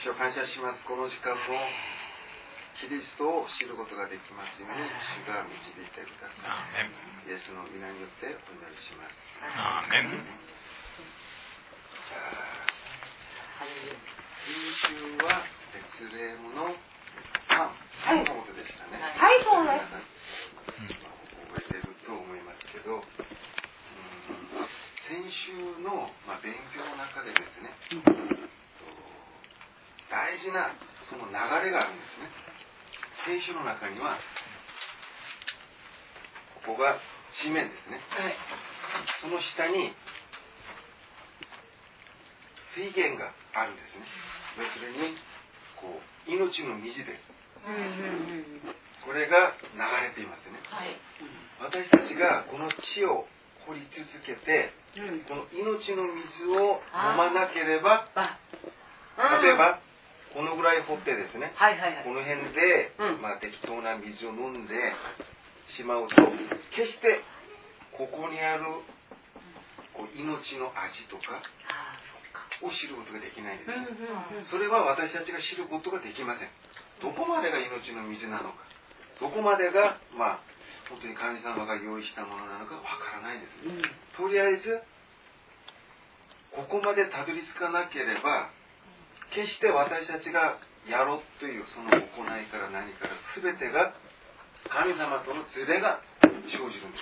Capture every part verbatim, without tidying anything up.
主を感謝します。この時間もキリストを知ることができますように主が導いてください。イエスの皆によってお祈りします。 アーメン。 先週はベツレヘムのパン、パンのことでしたね。 はい、そうです。 覚えていると思いますけど、うん、先週の、まあ、勉強の中でですね、大事なその流れがあるんですね。聖書の中にはここが地面ですね、はい、その下に水源があるんですね。それにこう命の水です、うんうんうん、これが流れていますね、はい、私たちがこの地を掘り続けて、うん、この命の水を飲まなければ、例えばこのぐらい掘ってですね、はいはいはい、この辺で、うん、まあ、適当な水を飲んでしまうと、決してここにあるこう命の味とかを知ることができないですね。それは私たちが知ることができません。どこまでが命の水なのか、どこまでが、まあ、本当に神様が用意したものなのかわからないですね。とりあえずここまでたどり着かなければ、決して私たちがやろうというその行いから何から全てが神様とのズレが生じるんです。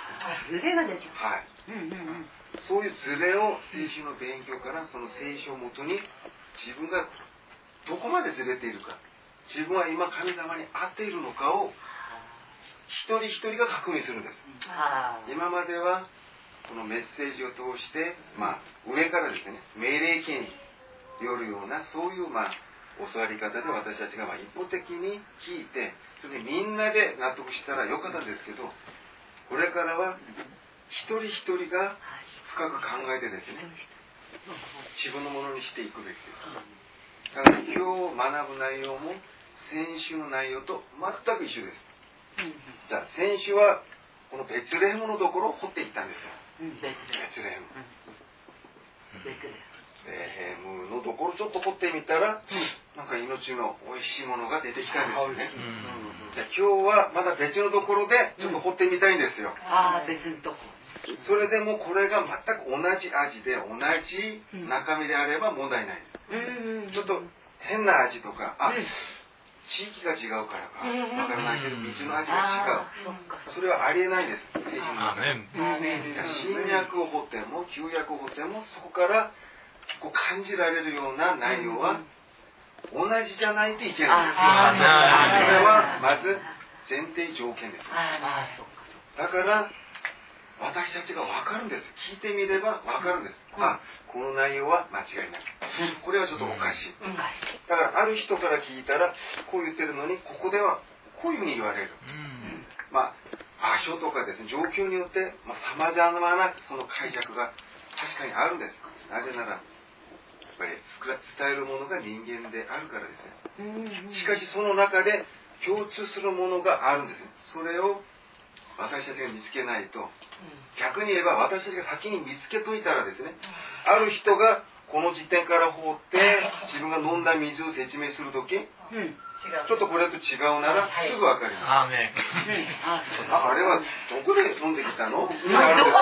ズレが出ちゃう。 はい。うんうんうん、そういうズレを聖書の勉強からその聖書をもとに自分がどこまでずれているか、自分は今神様に合っているのかを一人一人が確認するんです。今まではこのメッセージを通して、まあ、上からですね、命令形によるようなそういうまあ教わり方で私たちがまあ一方的に聞いて、それでみんなで納得したらよかったんですけど、これからは一人一人が深く考えてですね、自分のものにしていくべきです。だから今日学ぶ内容も先週の内容と全く一緒です。じゃあ先週はこのベツレヘムのところを掘っていったんですよ。ベツレヘム。ベツレヘム。レヘムのところちょっと掘ってみたら、うん、なんか命の美味しいものが出てきたんですよね。うん、じゃあ今日はまだ別のところでちょっと掘ってみたいんですよ。 うん、ああ、別のところ。 それでもこれが全く同じ味で同じ中身であれば問題ないです。うん、ちょっと変な味とか、あ、うん、地域が違うからかわからないけど水の味が違う。それはありえないです。聖書の中で。新約を掘っても旧約を掘ってもそこからこう感じられるような内容は同じじゃないといけない。それはまず前提条件です。だから私たちが分かるんです。聞いてみれば分かるんです。あ、この内容は間違いない。これはちょっとおかしい。だからある人から聞いたらこう言ってるのにここではこういうふうに言われる。まあ場所とかですね、状況によってさまざまなその解釈が確かにあるんです。なぜならやっぱり伝えるものが人間であるからですね。しかしその中で共通するものがあるんですね。それを私たちが見つけないと、逆に言えば私たちが先に見つけといたらですね、ある人がこの時点から放って自分が飲んだ水を説明するとき、ちょっとこれと違うならすぐ分かります。あ, あれはどこで飲んできたの？し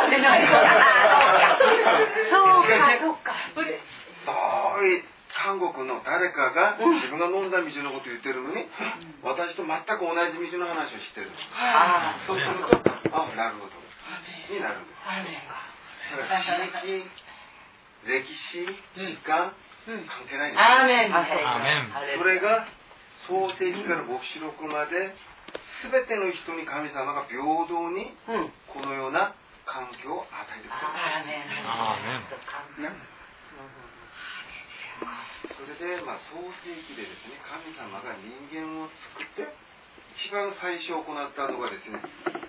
かし遠い韓国の誰かが自分が飲んだ水のことを言ってるのに、私と全く同じ水の話をしてる。そうすると、あ、なるほどになるんです。だから地域、歴史、時間、関係ないんです。それが創世記から黙示録まで全ての人に神様が平等にこのような環境を与えてくれる。それで、まあ、創世記でですね、神様が人間を作って一番最初行ったのがですね、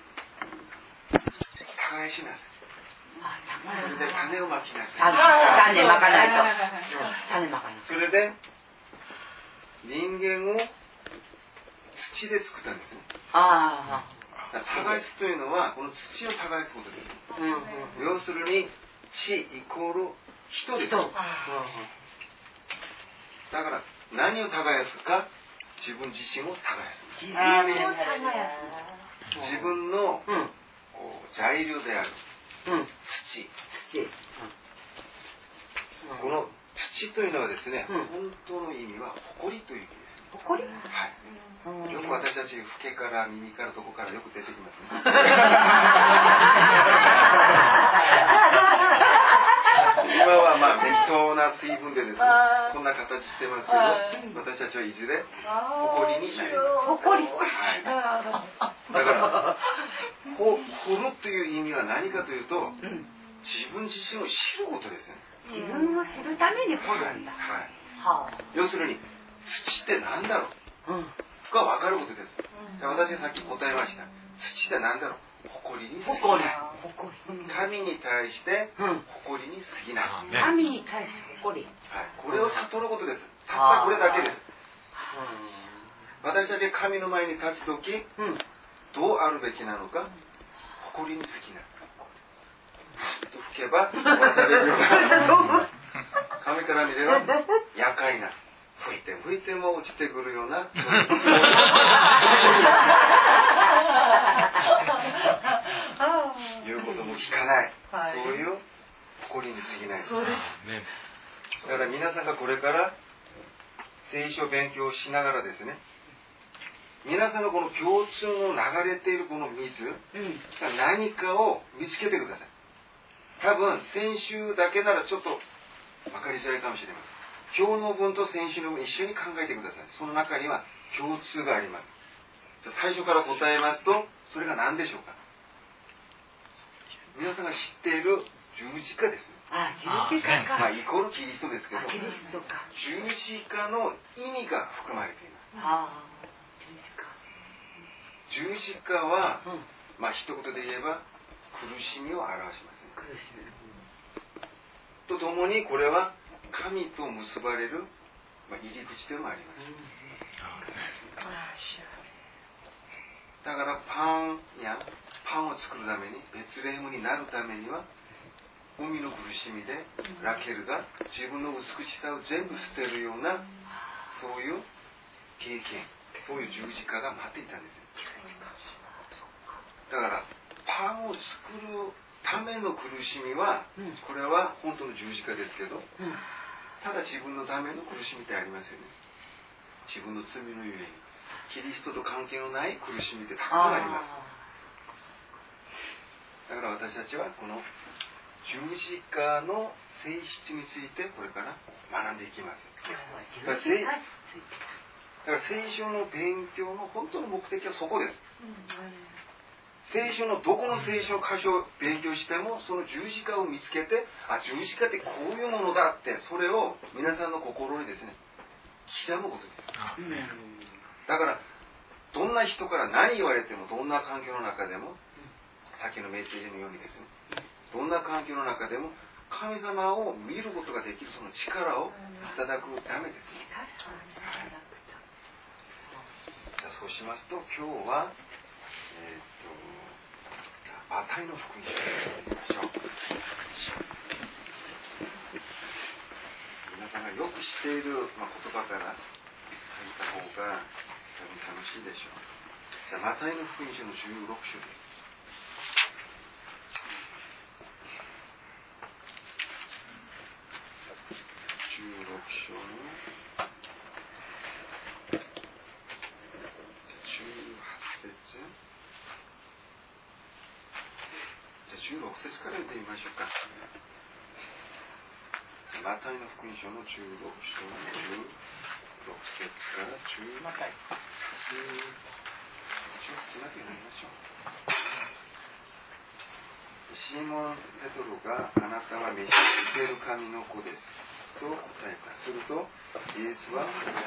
耕しなさい。それで種をまきなさい。 種まかないと。種まかない。 それで人間を土で作ったんですね。ああ。耕すというのはこの土を耕すことです。うんうん、要するに地イコール人です。 だから何を耕すか、自分自身を耕す。 自分を耕す。 自分の、うん、材料である、うん、土。土。この土というのはですね、うん、本当の意味は誇りという意味です。 誇り？ はい。よく私たち、フケから耳からどこからよく出てきますね。今はまあ適当な水分でですね、こんな形してますけど、私たちはいずれ誇りになります。 誇り。 はい。だから、掘るという意味は何かというと、うん、自分自身を知ることですね。 自分を知るために掘るんだ。 はい。はい、要するに、土って何だろう、うん、が分かることです。うん、じゃあ私がさっき答えました。土って何だろう、誇りに過ぎない。神に対して誇りに過ぎない。 神に対して誇り。 はい。これを悟ることです。たったこれだけです。私たちが神の前に立つとき、うん、どうあるべきなのか、誇りに過ぎない。と吹けば、渡れるような。神から見れば、厄介な。吹いて吹いても落ちてくるような。言うことも聞かない。はい、そういう誇りに過ぎない。そうです。だから皆さんがこれから聖書を勉強しながらですね、皆さんのこの共通の流れているこの水、うん、何かを見つけてください。多分先週だけならちょっと分かりづらいかもしれません。今日の分と先週の分一緒に考えてください。その中には共通があります。じゃあ最初から答えますと、それが何でしょうか。皆さんが知っている十字架ですね。 あ、十字架か。 まあイコールキリストですけど、 キリストか。 十字架の意味が含まれています。ああ、十字架は、うん、まあ一言で言えば苦しみを表しますね。苦しみ。とともにこれは神と結ばれる、まあ、入り口でもあります。うん、だからパンやパンを作るために、ベツレヘムになるためには、海の苦しみでラケルが自分の美しさを全部捨てるような、そういう経験、そういう十字架が待っていたんですよ。だからパンを作るための苦しみは、これは本当の十字架ですけど、ただ自分のための苦しみってありますよね。自分の罪のゆえに、キリストと関係のない苦しみってたくさんあります。だから私たちはこの十字架の性質についてこれから学んでいきます。だから聖、だから聖書の勉強の本当の目的はそこです。聖書のどこの聖書の箇所を勉強しても、その十字架を見つけて、あ、十字架ってこういうものだって、それを皆さんの心にですね、刻むことです。だからどんな人から何言われても、どんな環境の中でも、さっきのメッセージのようにですね、どんな環境の中でも神様を見ることができるその力をいただくためですね。はい、じゃあそうしますと、今日はえー、っとマタイの福音書を見ましょう。皆さんがよく知っている、まあ、言葉から書いた方が多分楽しいでしょう。じゃあマタイの福音書のじゅうろく章です。じゅうろく章のじゅうはち節、じゃあじゅうろく節から見てみましょうか。マタイの福音書のじゅうろく章のじゅうろく節からじゅうはち節、じゅうはちまで読みましょう。シモン・ペトロが、あなたは召し受ける神の子ですと答えた。するとイエスは答えになった。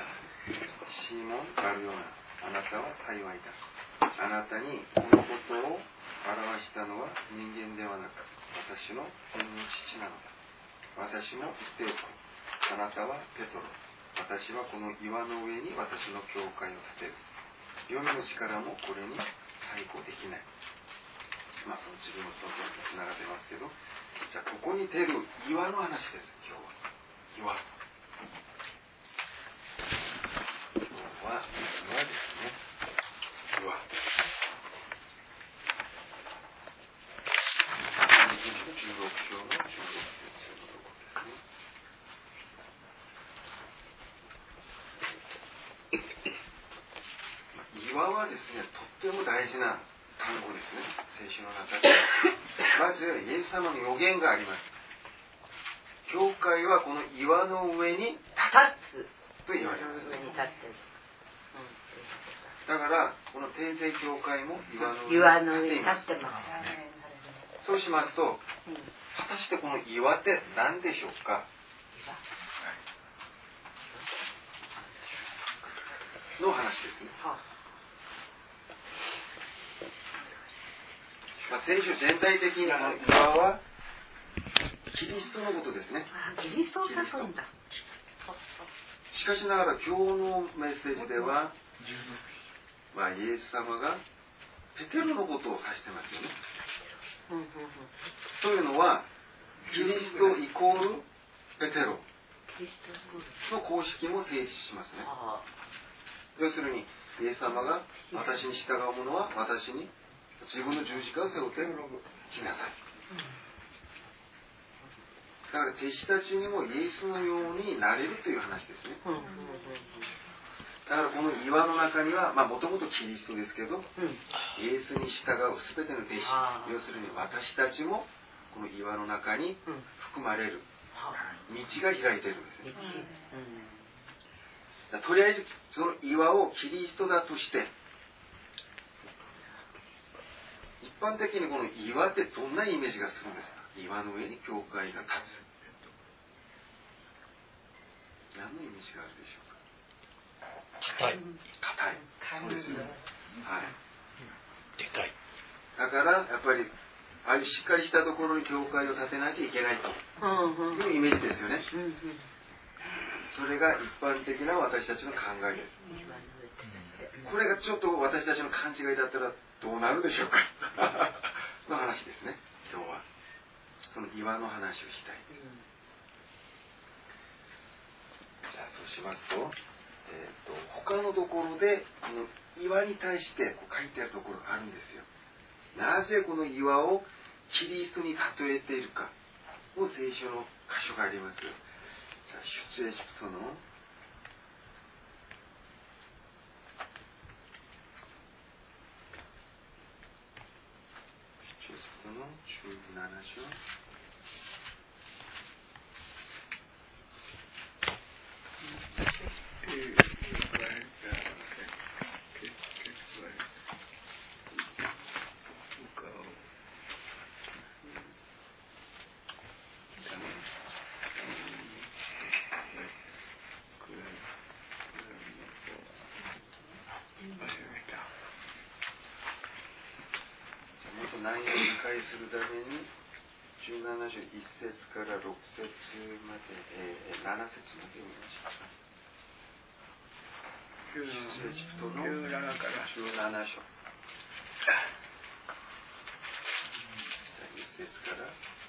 シモン・バルヨナ、あなたは幸いだ。あなたにこのことを表したのは人間ではなく、私の天の父なのだ。私も言っておく。あなたはペトロ。私はこの岩の上に私の教会を建てる。黄泉の力もこれに対抗できない。まあその自分の人とつながってますけど、じゃあここに出る岩の話です。今日は岩。 岩はですね、とっても大事な単語ですね、聖書の中で。まずイエス様の予言があります。教会はこの岩の上に立つと言われます。だからこの天聖教会も岩の上に立っています。そうしますと、果たしてこの岩って何でしょうかの話ですね。まあ、聖書全体的にこの岩はキリストのことですね。 キリストを指すんだ。 しかしながら今日のメッセージでは、まあ、イエス様がペテロのことを指してますよね。というのはキリストイコールペテロの公式も成立しますね。要するにイエス様が私に従う者は私に自分の十字架を背負って来なさい。だから弟子たちにもイエスのようになれるという話ですね。だからこの岩の中にはもともとキリストですけど、イエスに従う全ての弟子、要するに私たちもこの岩の中に含まれる道が開いているんですね。とりあえずその岩をキリストだとして、一般的にこの岩ってどんなイメージがするんですか？岩の上に教会が立つ。何のイメージがあるでしょうか？ 硬い。 硬い。そうですね。はい。 でかい。 だからやっぱりああいうしっかりしたところに教会を建てなきゃいけないというイメージですよね。それが一般的な私たちの考えです。これがちょっと私たちの勘違いだったらどうなるでしょうかの話ですね。今日はその岩の話をしたいです。じゃあそうしますと、えー、と他のところでこの岩に対してこう書いてあるところがあるんですよ。なぜこの岩をキリストに例えているかの聖書の箇所があります。じゃあ出エジプトの出エジプトのじゅうなな章内容を理解するためにじゅうなな章いち節からろく節まで、えー、なな節まで読みましょう。出エジプトのじゅうなな章。じゃあいち節からろ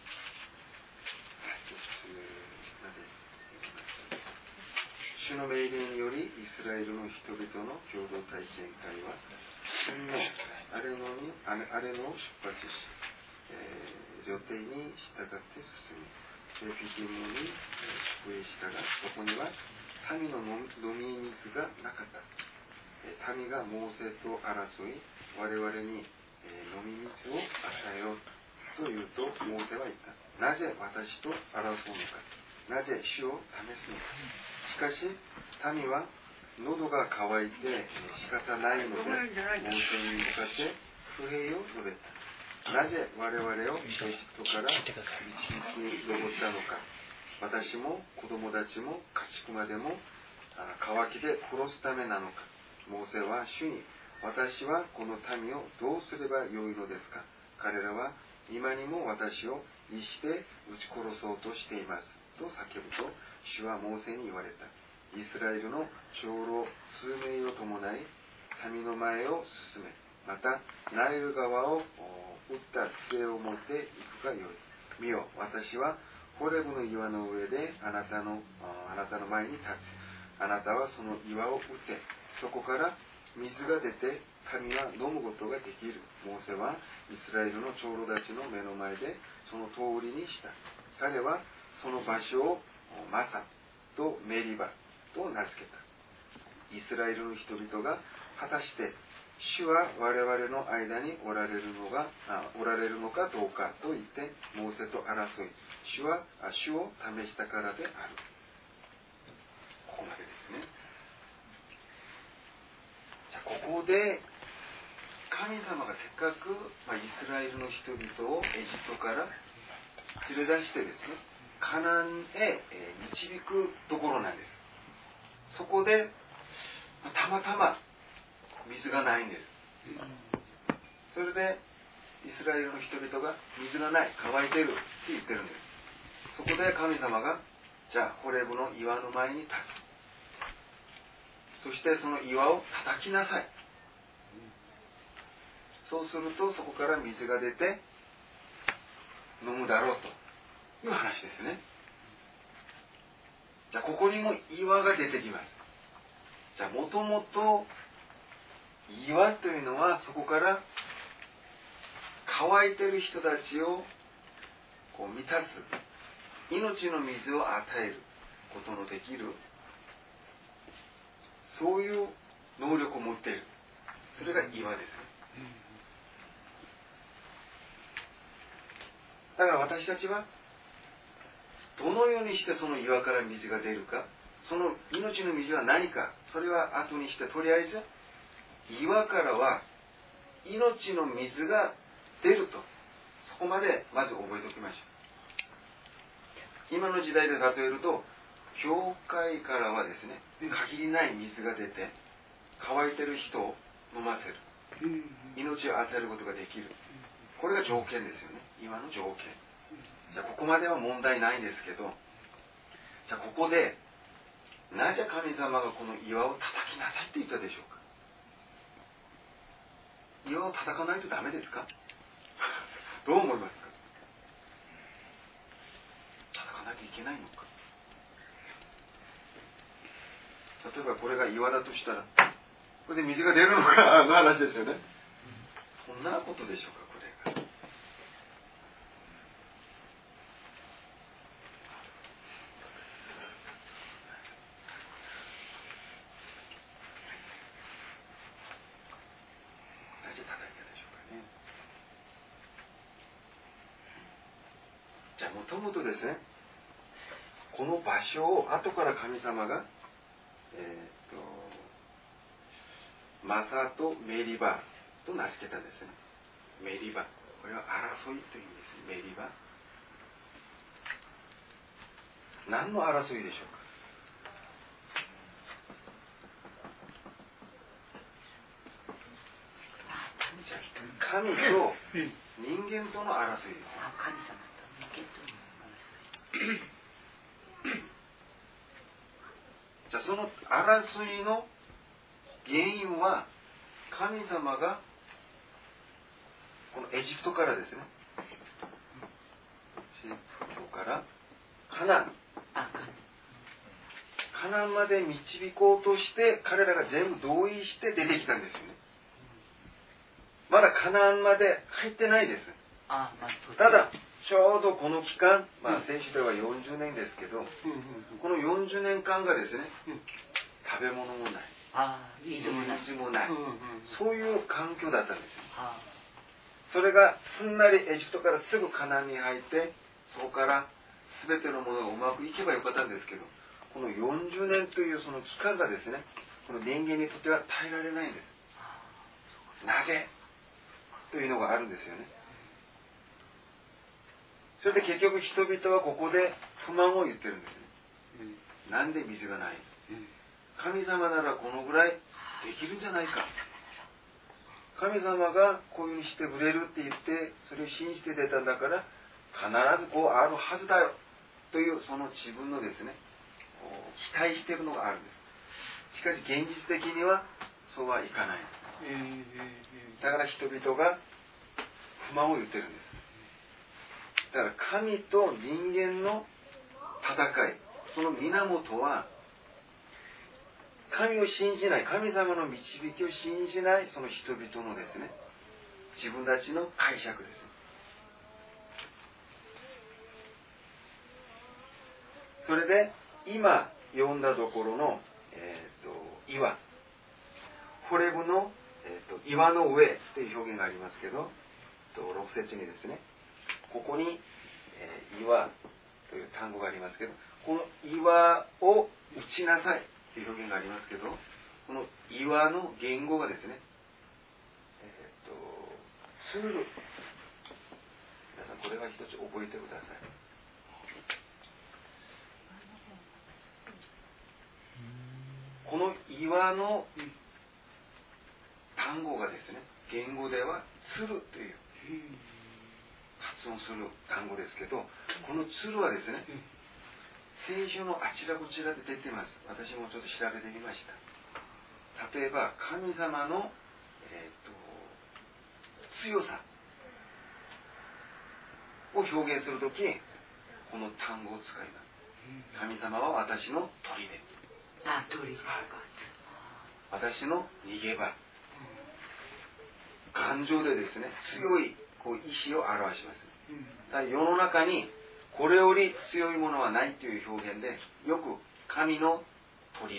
く節まで読みましょう。主の命令によりイスラエルの人々の共同体験会は旬のあれのにあれあれの出発し、えー、旅程に従って進み、レフィディムに、えー、宿営したが、そこには民の飲み水がなかった。えー、民がモーセと争い、我々に、えー、飲み水を与えようと言うと、モーセは言った。なぜ私と争うのか。なぜ主を試すのか。しかし民は喉が渇いて仕方ないので、モーセに向かって不平を述べた。なぜ我々をエジプトから導きに登ったのか。私も子供たちも家畜までも渇きで殺すためなのか。モーセは主に、私はこの民をどうすればよいのですか。彼らは今にも私を石で撃ち殺そうとしていますと叫ぶと、主はモーセに言われた。イスラエルの長老数名を伴い民の前を進め、またナイル川を打った杖を持って行くがよい。見よ、私はホレブの岩の上であなたのあなたの前に立つ。あなたはその岩を打て、そこから水が出て民は飲むことができる。モーセはイスラエルの長老たちの目の前でその通りにした。彼はその場所をマサとメリバと名付けた。 イスラエルの人々が果たして主は我々の間におられるのがあおられるのかどうかと言ってモーセと争い、主は主を試したからである。ここまでですね。じゃあここで神様がせっかく、まあ、イスラエルの人々をエジプトから連れ出してですね、カナンへ、えー、導くところなんです。そこで、まあ、たまたま水がないんです。それでイスラエルの人々が水がない、乾いてるって言ってるんです。そこで神様が、じゃあホレブの岩の前に立つ。そしてその岩を叩きなさい。そうするとそこから水が出て飲むだろうという話ですね。じゃあここにも岩が出てきます。じゃあもともと岩というのはそこから乾いている人たちをこう満たす、命の水を与えることのできる、そういう能力を持っている。それが岩です。だから私たちはどのようにしてその岩から水が出るか、その命の水は何か、それは後にして、とりあえず岩からは命の水が出ると、そこまでまず覚えておきましょう。今の時代で例えると、教会からはですね、限りない水が出て乾いてる人を飲ませる、命を与えることができる。これが条件ですよね、今の条件。じゃあここまでは問題ないんですけど、じゃあここでなぜ神様がこの岩を叩きなさいって言ったでしょうか。岩を叩かないとダメですかどう思いますか。叩かないといけないのか。例えばこれが岩だとしたら、これで水が出るのかの話ですよね。そんなことでしょうか、これが。なぜ叩いたでしょうかね。じゃあもともとですね、この場所を後から神様がえー、とマサとメリバと名付けたんですね。メリバ、これは争いという意味です。メリバ、何の争いでしょうか。神と人間との争いです。 神様と人間との争い。 じゃあその争いの原因は、神様がこのエジプトからですね、エジプトからカナン、カナンまで導こうとして彼らが全部同意して出てきたんですよね。まだカナンまで入ってないです。ただちょうどこの期間、まあ聖書ではよんじゅうねんですけど、このよんじゅうねんかんがですね、食べ物もない、水もない、そういう環境だったんですよ。それがすんなりエジプトからすぐカナンに入って、そこから全てのものがうまくいけばよかったんですけど、このよんじゅうねんというその期間がですね、この人間にとっては耐えられないんです。なぜというのがあるんですよね。それで結局人々はここで不満を言ってるんですね。なんで水がない、神様ならこのぐらいできるんじゃないか、神様がこういうふうにしてくれるって言ってそれを信じて出たんだから必ずこうあるはずだよという、その自分のですね、期待しているのがあるんです。しかし現実的にはそうはいかない。だから人々が不満を言ってるんです。だから神と人間の戦い、その源は神を信じない、神様の導きを信じないその人々のですね、自分たちの解釈です。それで今読んだところの、えー、と岩、 ホレブの、えー、と岩の上という表現がありますけど、ろく節にですね、ここに、えー、岩という単語がありますけど、この岩を打ちなさいという表現がありますけど、この岩の言語がですね、えっ、ー、とツール、皆さんこれは一つ覚えてください。この岩の単語がですね、言語ではツルという発音する単語ですけど、このツルはですね、聖書のあちらこちらで出ています。私もちょっと調べてみました。例えば神様の、えー、と強さを表現するとき、この単語を使います。神様は私の砦。 あ、砦。 私の逃げ場。頑丈でですね、強いこう意志を表します。だから世の中にこれより強いものはないという表現で、よく神の砦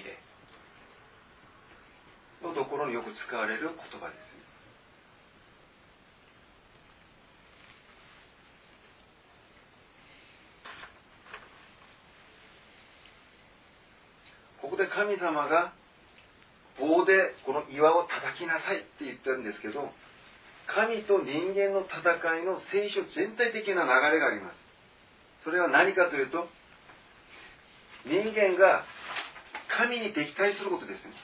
のところによく使われる言葉です。ここで神様が棒でこの岩を叩きなさいって言ってるんですけど、神と人間の戦いの聖書全体的な流れがあります。それは何かというと、人間が神に敵対することですね。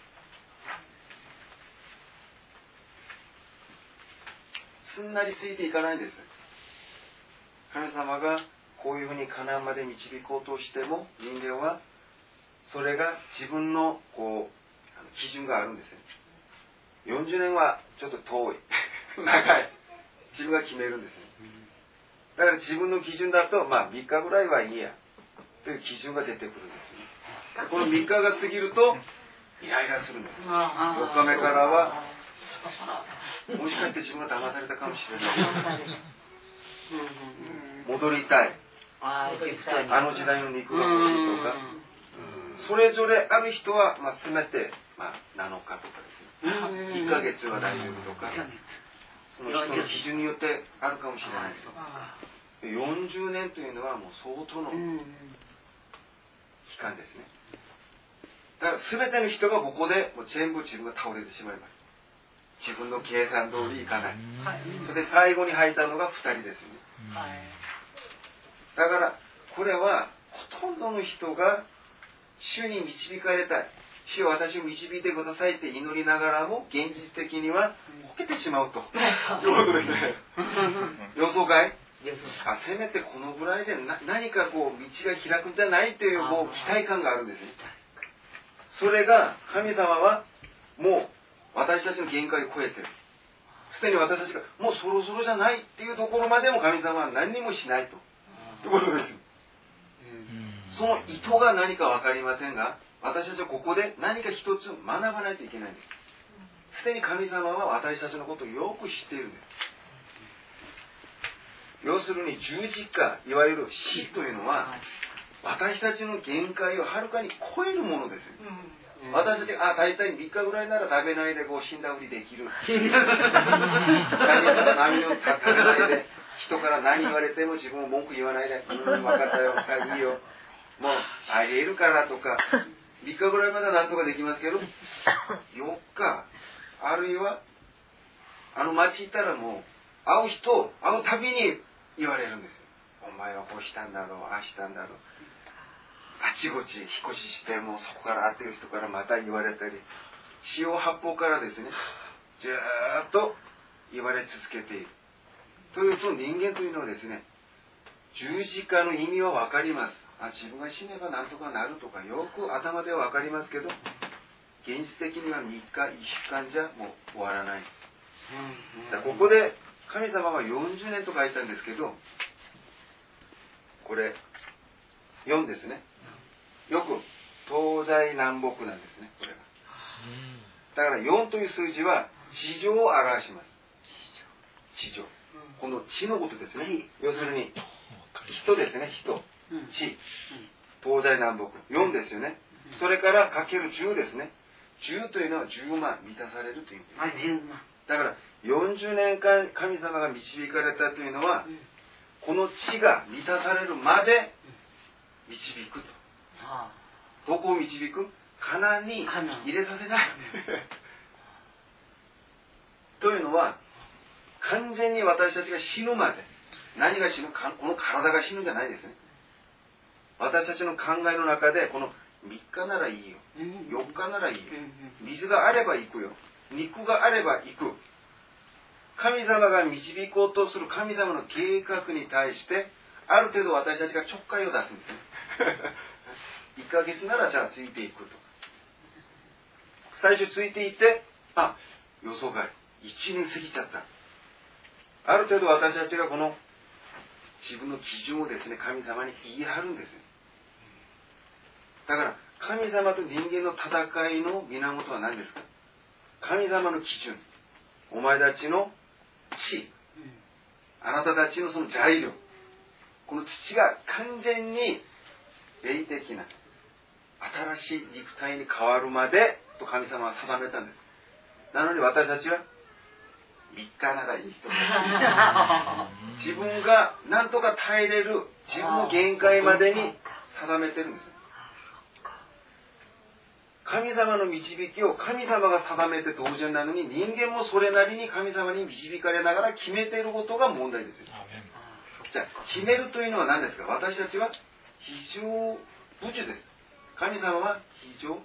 すんなりついていかないんです。神様がこういうふうにカナンまで導こうとしても、人間はそれが自分のこう基準があるんですね。よんじゅうねんはちょっと遠い長い、自分が決めるんですね。だから自分の基準だと、まあみっかぐらいはいいやという基準が出てくるんですね。このみっかが過ぎるとイライラするんです。よっかめからはもしかして自分が騙されたかもしれない戻りたい、あの時代の肉が欲しいとか、それぞれある人は、まあ、せめて、まあ、なのかとかですね、いっかげつは大丈夫とか、その人の基準によってあるかもしれないけど、よんじゅうねんというのはもう相当の期間ですね。だから全ての人がここでもう全部自分が倒れてしまいます。自分の計算通りいかない。それで最後に入ったのがふたりですね。だからこれはほとんどの人が主に導かれたい、主を私を導いてくださいって祈りながらも、現実的にはこけてしまうということですね。予想外、あ、せめてこのぐらいでな何かこう道が開くんじゃないというこう期待感があるんですね。それが神様はもう私たちの限界を超えてる。すでに私たちがもうそろそろじゃないっていうところまでも神様は何にもしないということです。その意図が何か分かりませんが、私たちはここで何か一つ学ばないといけないんです。すでに神様は私たちのことをよく知っているんです。要するに十字架、いわゆる死というのは私たちの限界をはるかに超えるものです。私たちが、あ、大体みっかぐらいなら食べないでこう死んだふりできる。何か波を立たないで、人から何言われても自分を文句言わないで、うん、分かったよ、いいよ。もう、ありえるからとか、みっかぐらいまではなんとかできますけど、よっか、あるいは、あの町行ったらもう、会う人、会うたびに言われるんですよ。お前はこうしたんだろう、ああしたんだろう。あちこち引っ越しして、もうそこから会ってる人からまた言われたり、四方八方からですね、ずーっと言われ続けている。というと、人間というのはですね、十字架の意味は分かります。あ、自分が死ねばなんとかなるとか、よく頭では分かりますけど、現実的にはみっか、いっしゅうかんじゃもう終わらない。だここで神様はよんじゅうねんと書いたんですけど、これよんですね。よく東西南北なんですね、これが。だからよんという数字は地上を表します。地上。この地のことですね。要するに人ですね、人。地。東西南北。よんですよね。それからかけるじゅうですね。 じゅうというのはじゅうまん満たされるという意味。 あ、じゅうまん。 だからよんじゅうねんかん神様が導かれたというのは、うん、この地が満たされるまで導くと。はあ、どこを導く？カナンに入れさせない。というのは、完全に私たちが死ぬまで、何が死ぬか、この体が死ぬんじゃないですね。私たちの考えの中で、このみっかならいいよ、よっかならいいよ、水があれば行くよ、肉があれば行く。神様が導こうとする神様の計画に対して、ある程度私たちがちょっかいを出すんですね。いっかげつならじゃあついていくと。最初ついていて、あ、予想外、いちねん過ぎちゃった。ある程度私たちがこの自分の基準をですね、神様に言い張るんですよ。だから神様と人間の戦いの源は何ですか？神様の基準、お前たちの地、あなたたちのその材料、この土が完全に霊的な新しい肉体に変わるまでと神様は定めたんです。なのに私たちはみっかならいい人自分が何とか耐えれる自分の限界までに定めてるんです。神様の導きを神様が定めて当然なのに、人間もそれなりに神様に導かれながら決めていることが問題ですよ。じゃあ決めるというのは何ですか？私たちは非常武術です。神様は非常者。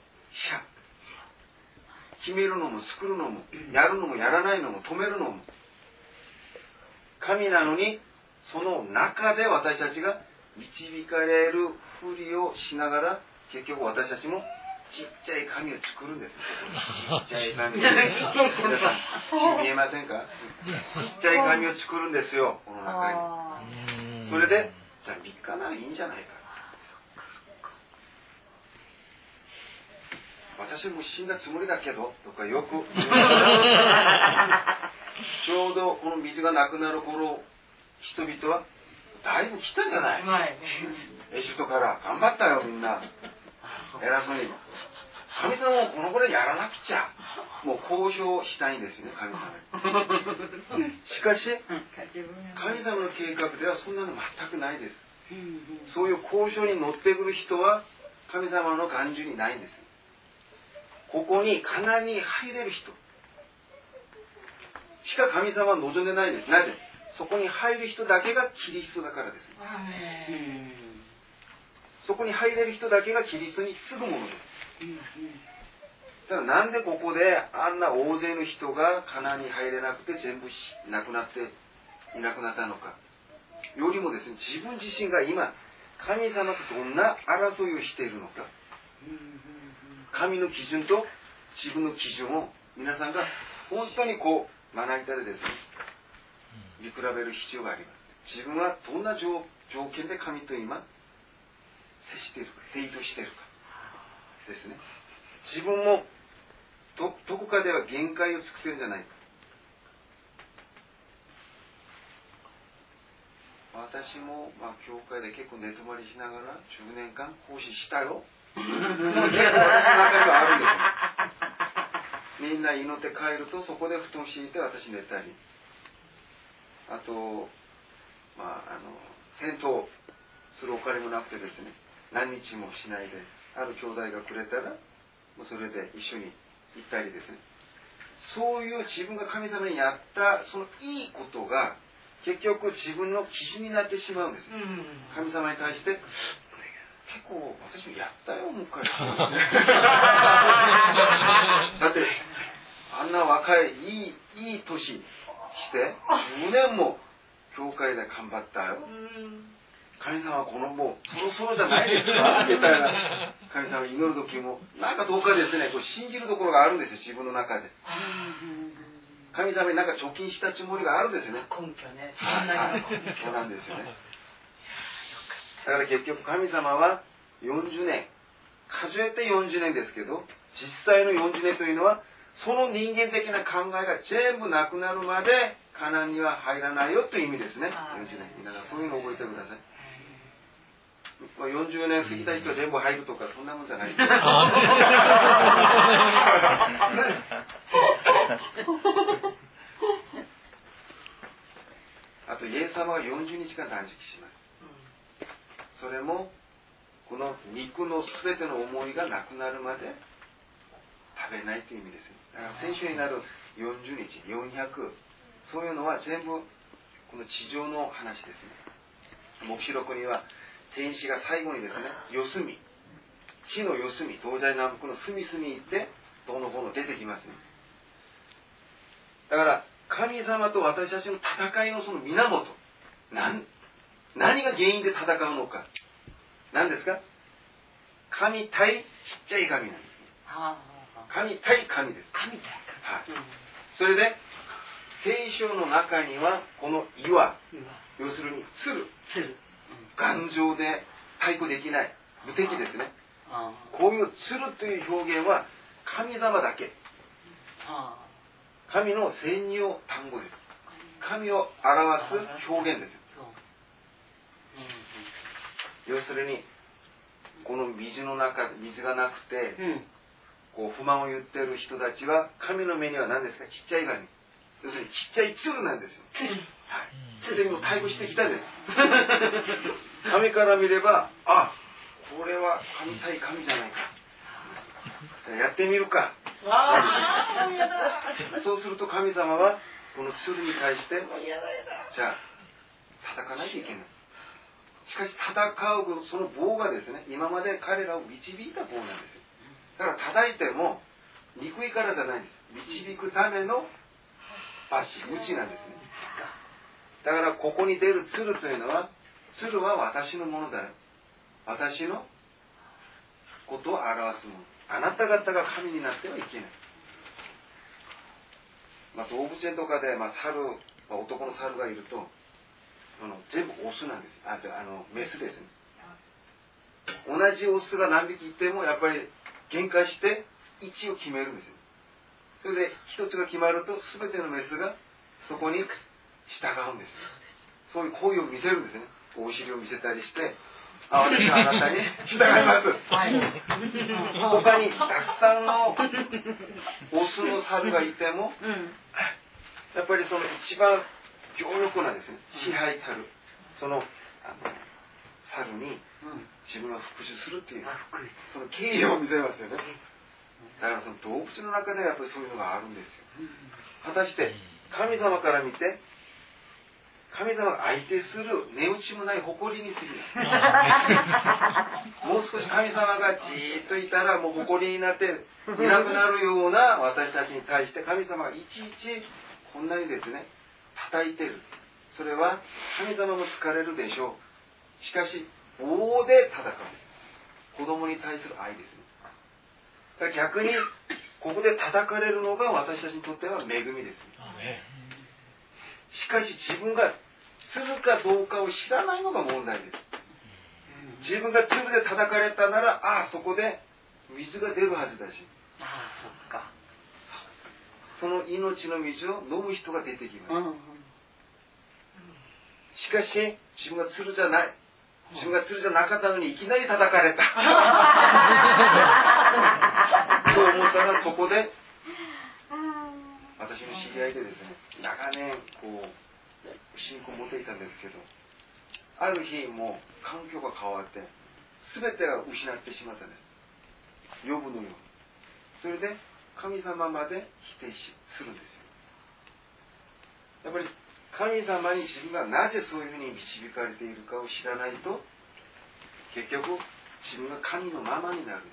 決めるのも作るのもやるのもやらないのも止めるのも神なのに、その中で私たちが導かれるふりをしながら、結局私たちもちっちゃい紙を作るんです。ちっちゃい紙。皆さん、見えませんか？ちっちゃい紙を作るんですよ、この中に。それで、じゃあみっかならいいんじゃないか。私も死んだつもりだけど、とかよく言うちょうどこの水がなくなる頃、人々はだいぶ来たんじゃない？エジプトから頑張ったよ、みんな。偉そうに。神様もこのぐらいやらなくちゃ。もう交渉したいんですよね、神様に。しかし、神様の計画ではそんなの全くないです。そういう交渉に乗ってくる人は神様の眼中にないんです。ここにカナンに入れる人しか神様は望んでないんです。なぜ？そこに入る人だけがキリストだからです。そこに入れる人だけがキリストに継ぐものです。だからなんでここであんな大勢の人がカナンに入れなくて全部亡くなっていなくなったのかよりもですね、自分自身が今神様とどんな争いをしているのか、神の基準と自分の基準を皆さんが本当にこう学びたいですね、見比べる必要があります。自分はどんな 条, 条件で神と今接しているか、デートしているかですね。自分も ど, どこかでは限界を作ってるんじゃないか。私も、まあ、教会で結構寝泊まりしながらじゅうねんかん奉仕したよ。結構私の中にはあるんですよ。みんな祈って帰るとそこで布団敷いて私寝たり、あと、まあ、あの戦闘するお金もなくてですね、何日もしないである兄弟がくれたらもうそれで一緒に行ったりですね、そういう自分が神様にやったそのいいことが結局自分の基準になってしまうんです。神様に対して結構私もやったよ、もう一回。だってあんな若いいいいい年してじゅうねんも教会で頑張ったよ。神様はこのもうそろそろじゃないですかみたいな、神様に祈る時もなんかどうかですね、こう信じるところがあるんですよ、自分の中で。神様になんか貯金したつもりがあるんですよね。 根拠ね。 そうなんですよね。だから結局神様はよんじゅうねん、数えてよんじゅうねんですけど、実際のよんじゅうねんというのはその人間的な考えが全部なくなるまでカナンには入らないよという意味ですね。よんじゅうねん。皆さんそういうのを覚えてください。よんじゅうねん過ぎた人は全部入るとかそんなもんじゃないです。 あとイエス様がよんじゅうにちかん断食します。それもこの肉のすべての思いがなくなるまで食べないという意味です。だから聖書になるよんじゅうにち、よんひゃく、そういうのは全部この地上の話ですね。黙示録には天使が最後にですね、四隅、地の四隅、東西南北の隅々に行ってどうのこうの出てきますね。だから神様と私たちの戦いのその源、何、何が原因で戦うのか。何ですか？神対ちっちゃい神なんです。神対神です。 神対神。はい。 それで聖書の中にはこの岩、要するに鶴、頑丈で対抗できない無敵ですね。こういう鶴という表現は神様だけ。神の専用単語です。神を表す表現です。要するにこの水の中、水がなくて、こう不満を言っている人たちは神の目には何ですか？ちっちゃい神。要するにちっちゃい鶴なんですよ。はい。すでにも対抗してきたんです。神から見れば、あ、これは神対神じゃないか。やってみるか。そうすると神様はこの鶴に対して、じゃあ叩かないといけない。しかし戦うその棒がですね、今まで彼らを導いた棒なんですよ。だから叩いても憎いからじゃないんです。導くための箸、鞭なんですね。だからここに出る鶴というのは、鶴は私のものだよ。私のことを表すもの。あなた方が神になってはいけない。まあ、動物園とかで、まあ、猿、まあ、男の猿がいると、あの全部オスなんです。あ、じゃあ、あのメスですね。同じオスが何匹いてもやっぱり限界して位置を決めるんですよ。それで一つが決まると全てのメスがそこに従うんです。そういう行為を見せるんですね。お尻を見せたりして、あ、私はあなたに従います。他にたくさんのオスの猿がいても、やっぱりその一番強力なですね、支配たるその、あの猿に自分が復讐するっていうその敬意を見せますよね。だからその動物の中ではやっぱりそういうのがあるんですよ。果たして神様から見て神様が相手する値打ちもない誇りに過ぎない。もう少し神様がじーっといたらもう誇りになっていなくなるような私たちに対して神様がいちいちこんなにですね叩いてる。それは神様も疲れるでしょう。しかし棒で戦うんです。子供に対する愛ですね。だから逆にここで叩かれるのが私たちにとっては恵みです。しかし自分が鶴かどうかを知らないのが問題です。自分が鶴で叩かれたなら、ああそこで水が出るはずだし、その命の水を飲む人が出てきます。しかし自分が鶴じゃない、自分が鶴じゃなかったのにいきなり叩かれたと思ったら、そこで私の知り合いでですね、長年こう信仰を持っていたんですけど、ある日もう環境が変わって全てが失ってしまったんです。ヨブのように。それで神様まで否定するんですよ。やっぱり神様に自分がなぜそういうふうに導かれているかを知らないと、結局自分が神のままになるんです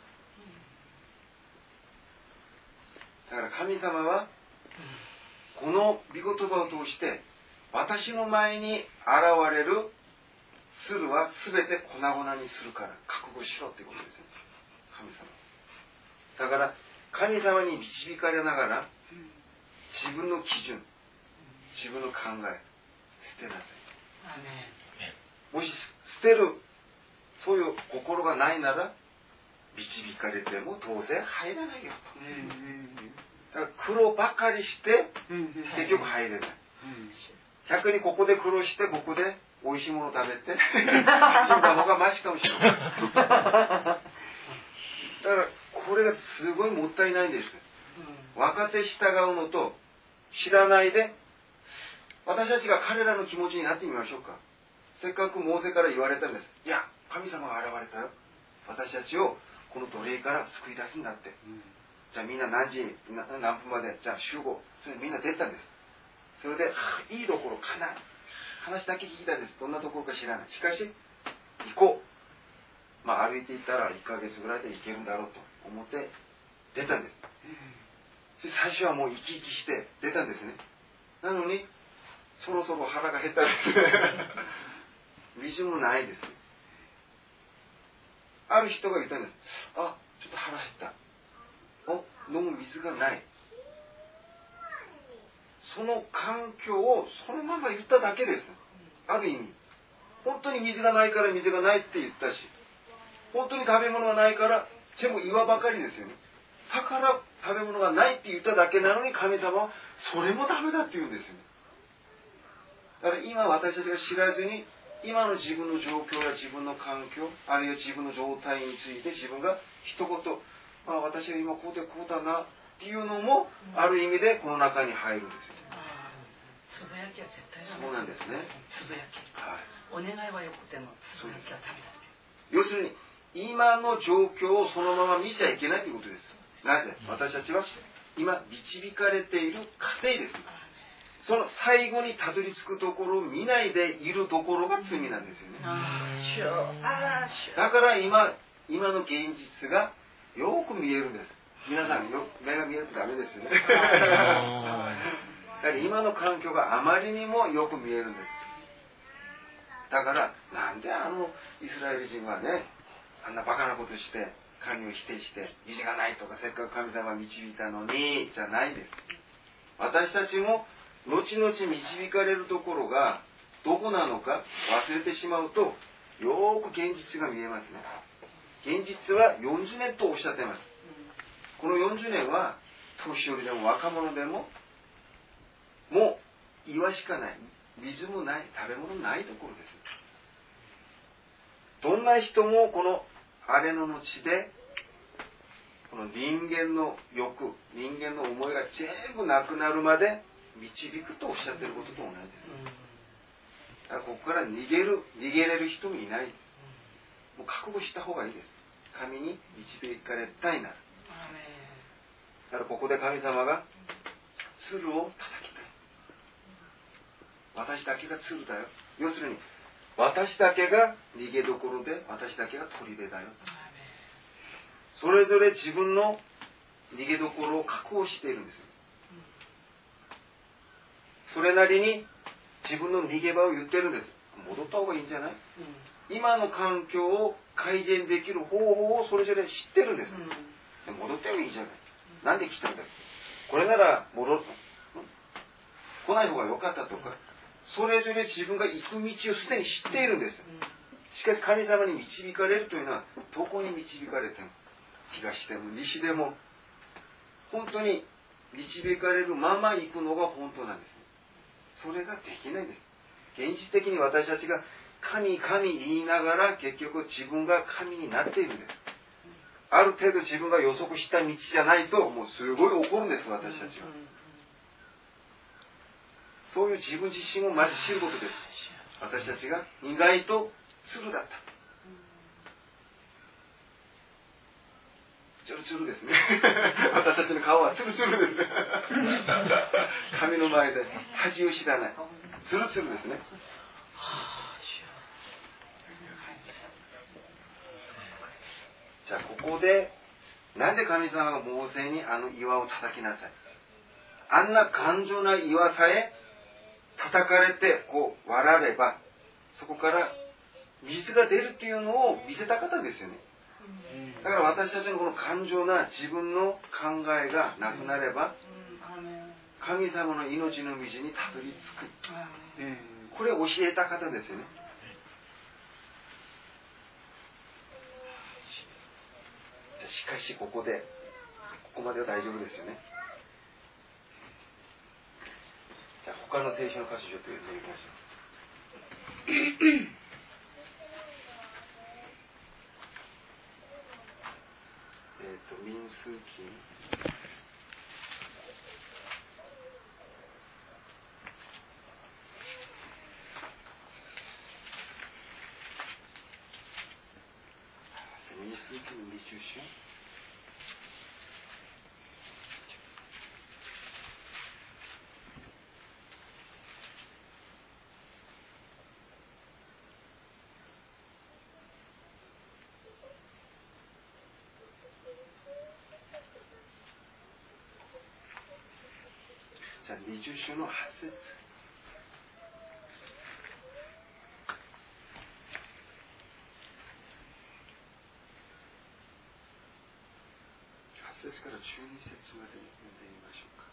。だから神様はこの御言葉を通して、私の前に現れる鶴は全て粉々にするから覚悟しろってことですね。神様だから神様に導かれながら自分の基準、自分の考え捨てなさい。もし捨てるそういう心がないなら、導かれても当然入らないよと。だから苦労ばかりして結局入れない。逆にここで苦労してここで美味しいものを食べて死んだ方がマシかもしれない。だからこれがすごいもったいないんです。分かって従うのと知らないで、私たちが彼らの気持ちになってみましょうか。せっかくモーセから言われたんです。いや、神様が現れたよ。私たちをこの奴隷から救い出すんだって。じゃあみんな何時、何分まで、じゃあ集合。それでみんな出たんです。それで、いいところかな。話だけ聞いたんです。どんなところか知らない。しかし、行こう。まあ歩いていったらいっかげつぐらいで行けるんだろうと思って出たんです。最初はもう生き生きして出たんですね。なのに、そろそろ腹が減ったんですね。水もないです。ある人が言ったんです。あ、ちょっと腹減った。お、飲む水がない。その環境をそのまま言っただけです。ある意味。本当に水がないから水がないって言ったし、本当に食べ物がないから全部岩ばかりですよね。だから食べ物がないって言っただけなのに、神様はそれもダメだって言うんですよね。だから今私たちが知らずに、今の自分の状況や自分の環境、あるいは自分の状態について自分が一言、まあ、私は今こうでこうだなっていうのも、ある意味でこの中に入るんですよ。 つぶやきは絶対ダメ。 そうなんですね。 つぶやき。 はい、 お願いはよくてもつぶやきはダメだって。 要するに今の状況をそのまま見ちゃいけないということです。なぜ？私たちは今導かれている過程です。その最後にたどり着くところを見ないでいるところが罪なんですよね。だから今、今の現実がよく見えるんです。皆さんよ目が見えるとダメですよね。だから今の環境があまりにもよく見えるんです。だからなんであのイスラエル人はね、あんなバカなことして神を否定して虹がないとか、せっかく神様が導いたのにじゃないです。私たちも後々導かれるところがどこなのか忘れてしまうと、よーく現実が見えますね。現実はよんじゅうねんとおっしゃっています。このよんじゅうねんは年寄りでも若者でももう岩しかない、水もない、食べ物ないところです。どんな人もこの荒れ野の地でこの人間の欲、人間の思いが全部なくなるまで導くとおっしゃっていることと同じです。だからここから逃げる、逃げれる人もいない。もう覚悟した方がいいです。神に導かれたいなら。だからここで神様が鶴を叩きたい。私だけが鶴だよ。要するに私だけが逃げどころで、私だけが砦だよ。それぞれ自分の逃げどころを確保しているんですよ。それなりに自分の逃げ場を言ってるんです。戻った方がいいんじゃない、うん、今の環境を改善できる方法をそれぞれ知ってるんです、うん、戻ってもいいじゃない、うん、なんで来たんだよ、これなら戻る、来ない方が良かったとか、それぞれ自分が行く道をすでに知っているんです。しかし神様に導かれるというのは、どこに導かれても、東でも西でも本当に導かれるまま行くのが本当なんです。それができないんです。現実的に私たちが神神言いながら結局自分が神になっているんです。ある程度自分が予測した道じゃないともうすごい怒るんです、私たちは。そういう自分自身をまず知ることです。私たちが意外と鶴だった。ツルツルですね。私たちの顔はツルツルですね。神の前で恥を知らない。ツルツルですね。じゃあここでなぜ神様がモーセにあの岩を叩きなさい。あんな頑丈な岩さえ叩かれてこう割られば、そこから水が出るっていうのを見せた方ですよね。だから私たちのこの感情な自分の考えがなくなれば、神様の命の道にたどり着く。これを教えた方ですよね。しかしここで、ここまでは大丈夫ですよね。じゃあ他の聖書の箇所をちょっと読んでみましょう。ええっ、と、民数記。民数記のにじゅっ章。じゃあにじゅっ章のはち節。はち節からじゅうに節まで読んでみましょうか。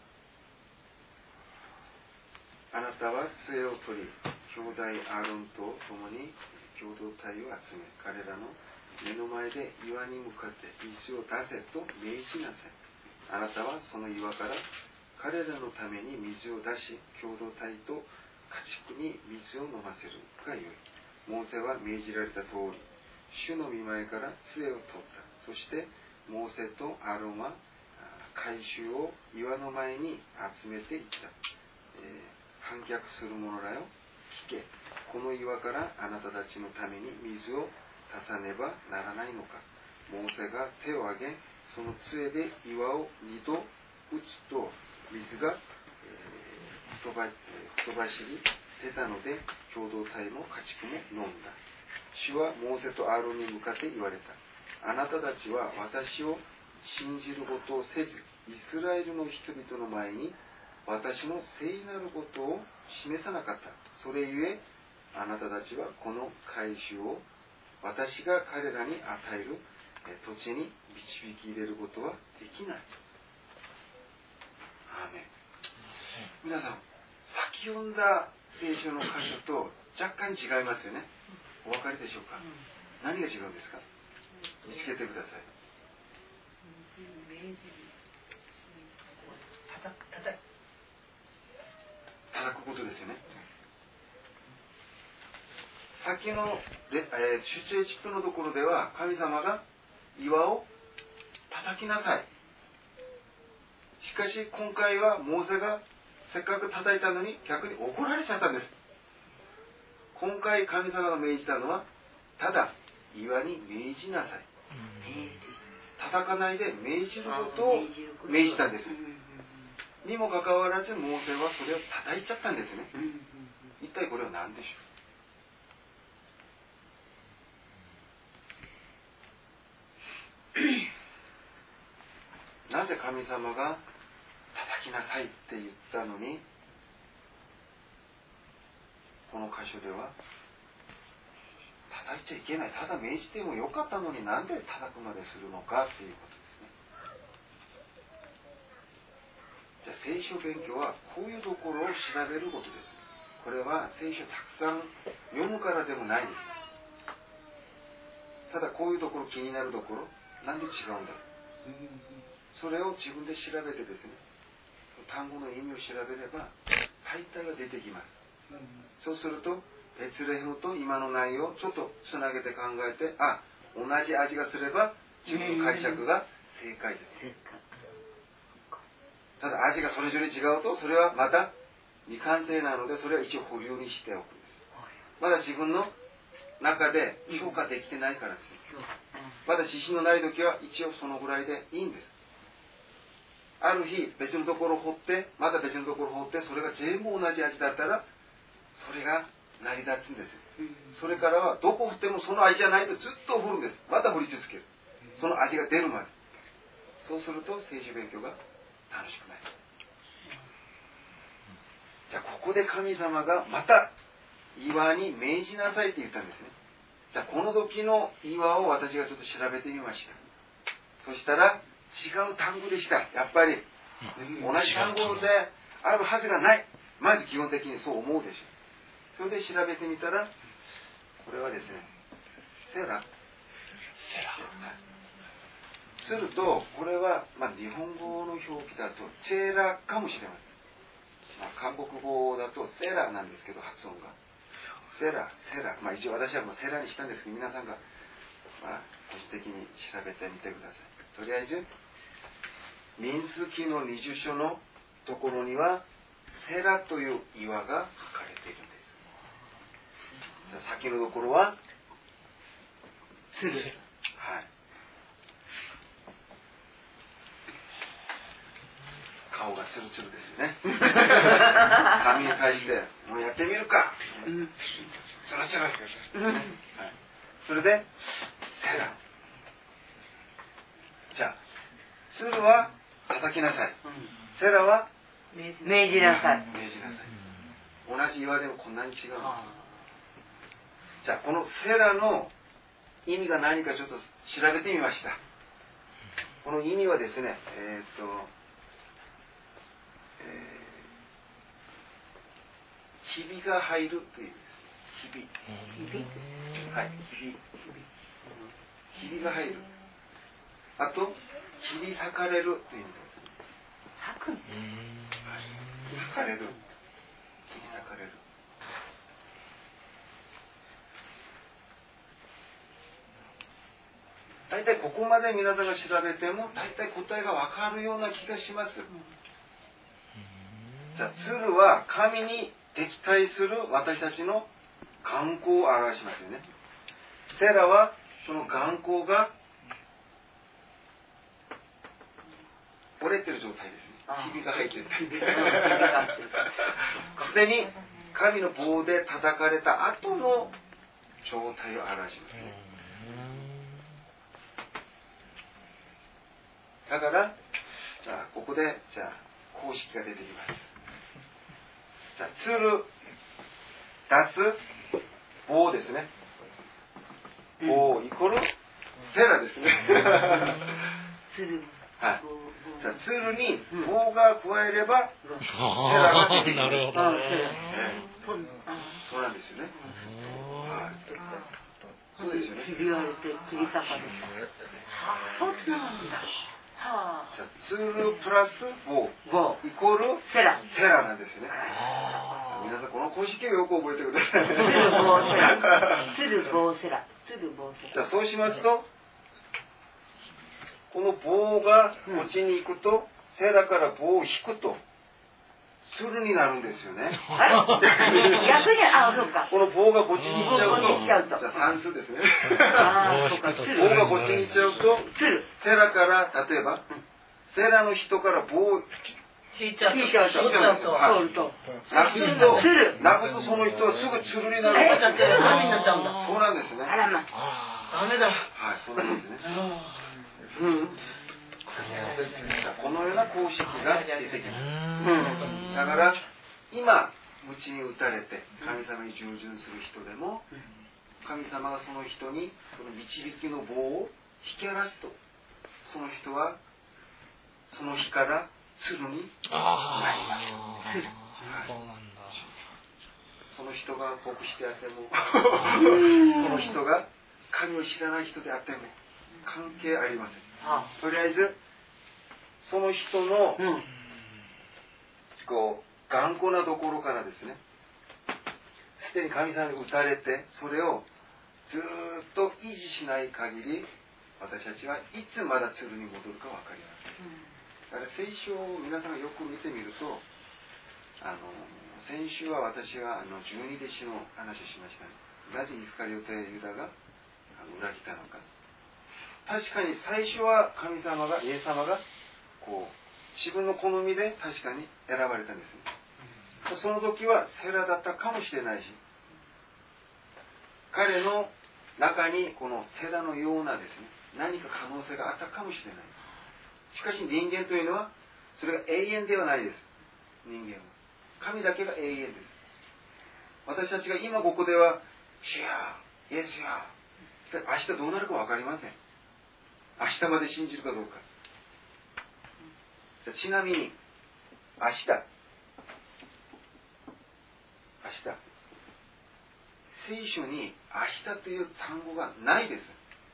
あなたは杖を取り、兄弟アーロンと共に共同体を集め、彼らの目の前で岩に向かって水を出せと命じなさい。あなたはその岩から彼らのために水を出し、共同体と家畜に水を飲ませるがよい。モーセは命じられた通り、主の御前から杖を取った。そしてモーセとアロンは回収を岩の前に集めていった。えー反逆する者らよ、聞け。この岩からあなたたちのために水を足さねばならないのか。モーセが手を挙げ、その杖で岩を二度打つと、水が、えー、吹飛ば、えー、吹飛ばしり出たので、共同体も家畜も飲んだ。主はモーセとアーロンに向かって言われた。あなたたちは私を信じることをせず、イスラエルの人々の前に私の聖なることを示さなかった。それゆえ、あなたたちはこの回収を私が彼らに与える土地に導き入れることはできない。アーメン。皆さん、先読んだ聖書の箇所と若干違いますよね。お分かりでしょうか。何が違うんですか。見つけてください。 たたたた叩くことですよね。先の、えー、出エジプトのところでは神様が岩を叩きなさい。しかし今回はモーセがせっかく叩いたのに逆に怒られちゃったんです。今回神様が命じたのはただ岩に命じなさい。叩かないで命じることを命じたんです。にもかかわらずモーセはそれを叩いちゃったんですね。一体これは何でしょう。なぜ神様が叩きなさいって言ったのに、この箇所では叩いちゃいけない、ただ命じてもよかったのになんで叩くまでするのかっていうことですね。じゃあ聖書勉強はこういうところを調べることです。これは聖書たくさん読むからでもないです。ただこういうところ、気になるところ、なんで違うんだろう。それを自分で調べてですね、単語の意味を調べれば大体は出てきます。そうするとベツレヘムと今の内容をちょっとつなげて考えて、あ、同じ味がすれば自分の解釈が正解です。ただ味がそれぞれ違うと、それはまた未完成なので、それは一応保留にしておくんです。まだ自分の中で評価できてないからです。まだ自信のない時は一応そのぐらいでいいんです。ある日別のところを掘って、また別のところを掘って、それが全部同じ味だったらそれが成り立つんです。それからはどこ掘ってもその味じゃないとずっと掘るんです。また掘り続ける。その味が出るまで。そうすると聖書勉強が楽しくなる。じゃあここで神様がまた岩に命じなさいって言ったんですね。じゃあこの時の岩を私がちょっと調べてみました。そしたら違う単語でした。やっぱり同じ単語であるはずがない。まず基本的にそう思うでしょう。それで調べてみたら、これはですね、セラ。 セラ。 すると、これは、まあ、日本語の表記だとチェーラかもしれません。まあ、韓国語だとセラなんですけど、発音が。セラ、セラ。まあ、一応私はもうセラにしたんですけど、皆さんが、まあ、ご自的に調べてみてください。 とりあえず民数記のにじゅう章のところにはセラという岩が書かれているんです。じゃあ先のところは鶴。はい。 顔がツルツルですよね。髪に対してもうやってみるか。うん、そらそら、はい。それでセラ。じゃあ鶴は叩きなさい。セラは命じなさい。 命じなさい。同じ岩でもこんなに違う。じゃあこのセラの意味が何かちょっと調べてみました。この意味はですね、えっと、えー、ひびが入るという意味です。ひび。ひび。はい。ひび。ひびが入る。あと、切り裂かれるという意味です。 裂く。はい。 裂かれる。切り裂かれる。大体ここまで皆さんが調べても大体答えが分かるような気がします。じゃあ鶴は神に敵対する私たちの眼光を表しますよね。セラはその眼光が折れてる状態ですね。ひびが入ってる。すでに神の棒で叩かれた後の状態を表しますね。だから、じゃあここでじゃあ公式が出てきます。じゃあ鶴出す棒ですね。棒イコールセラですね。 鶴。 はい。じゃあ鶴に棒が加えればセラが出てきます。なるほど。そうなんですよね。はい。そうですよね。 切り割れて切り裂かれた。そうなんだ。 じゃあツールプラス棒イコールセラセラなんですよね。皆さんこの公式をよく覚えてくださいね。 ツル棒セラ。ツル棒セラ。 じゃあそうしますとこの棒がこっちに行くとセラから棒を引くと鶴になるんですよね。 逆にあそうか。 この棒がこっちに行っちゃうとじゃあ算数ですね。棒がこっちに行っちゃうとセラから例えばセラの人から棒を引いちゃうと引いちゃうとなくすとなくすその人はすぐ鶴になるんですよ。 神になっちゃうんだ。 そうなんですね。 あらま。ダメだ。 はいそうなんですね。このような公式が出てきます。だから今鞭に打たれて神様に従順する人でも神様がその人にその導きの棒を引き離すとその人はその日から鶴になります。その人が牧師であってもこの人が神を知らない人であっても関係ありません。とりあえずその人の、うん、こう頑固なところからですねすでに神様に打たれてそれをずっと維持しない限り私たちはいつまだ鶴に戻るか分かりません。だから聖書を皆さんがよく見てみるとあの先週は私はあの十二弟子の話をしましたね。なぜイスカリオテユダがあの裏切ったのか。確かに最初は神様がイエス様がこう自分の好みで確かに選ばれたんですね。その時はセラだったかもしれないし彼の中にこのセラのようなですね何か可能性があったかもしれない。しかし人間というのはそれが永遠ではないです。人間は神だけが永遠です。私たちが今ここでは主やイエスや明日どうなるか分かりません。明日まで信じるかどうか。ちなみに明日明日聖書に明日という単語がないです。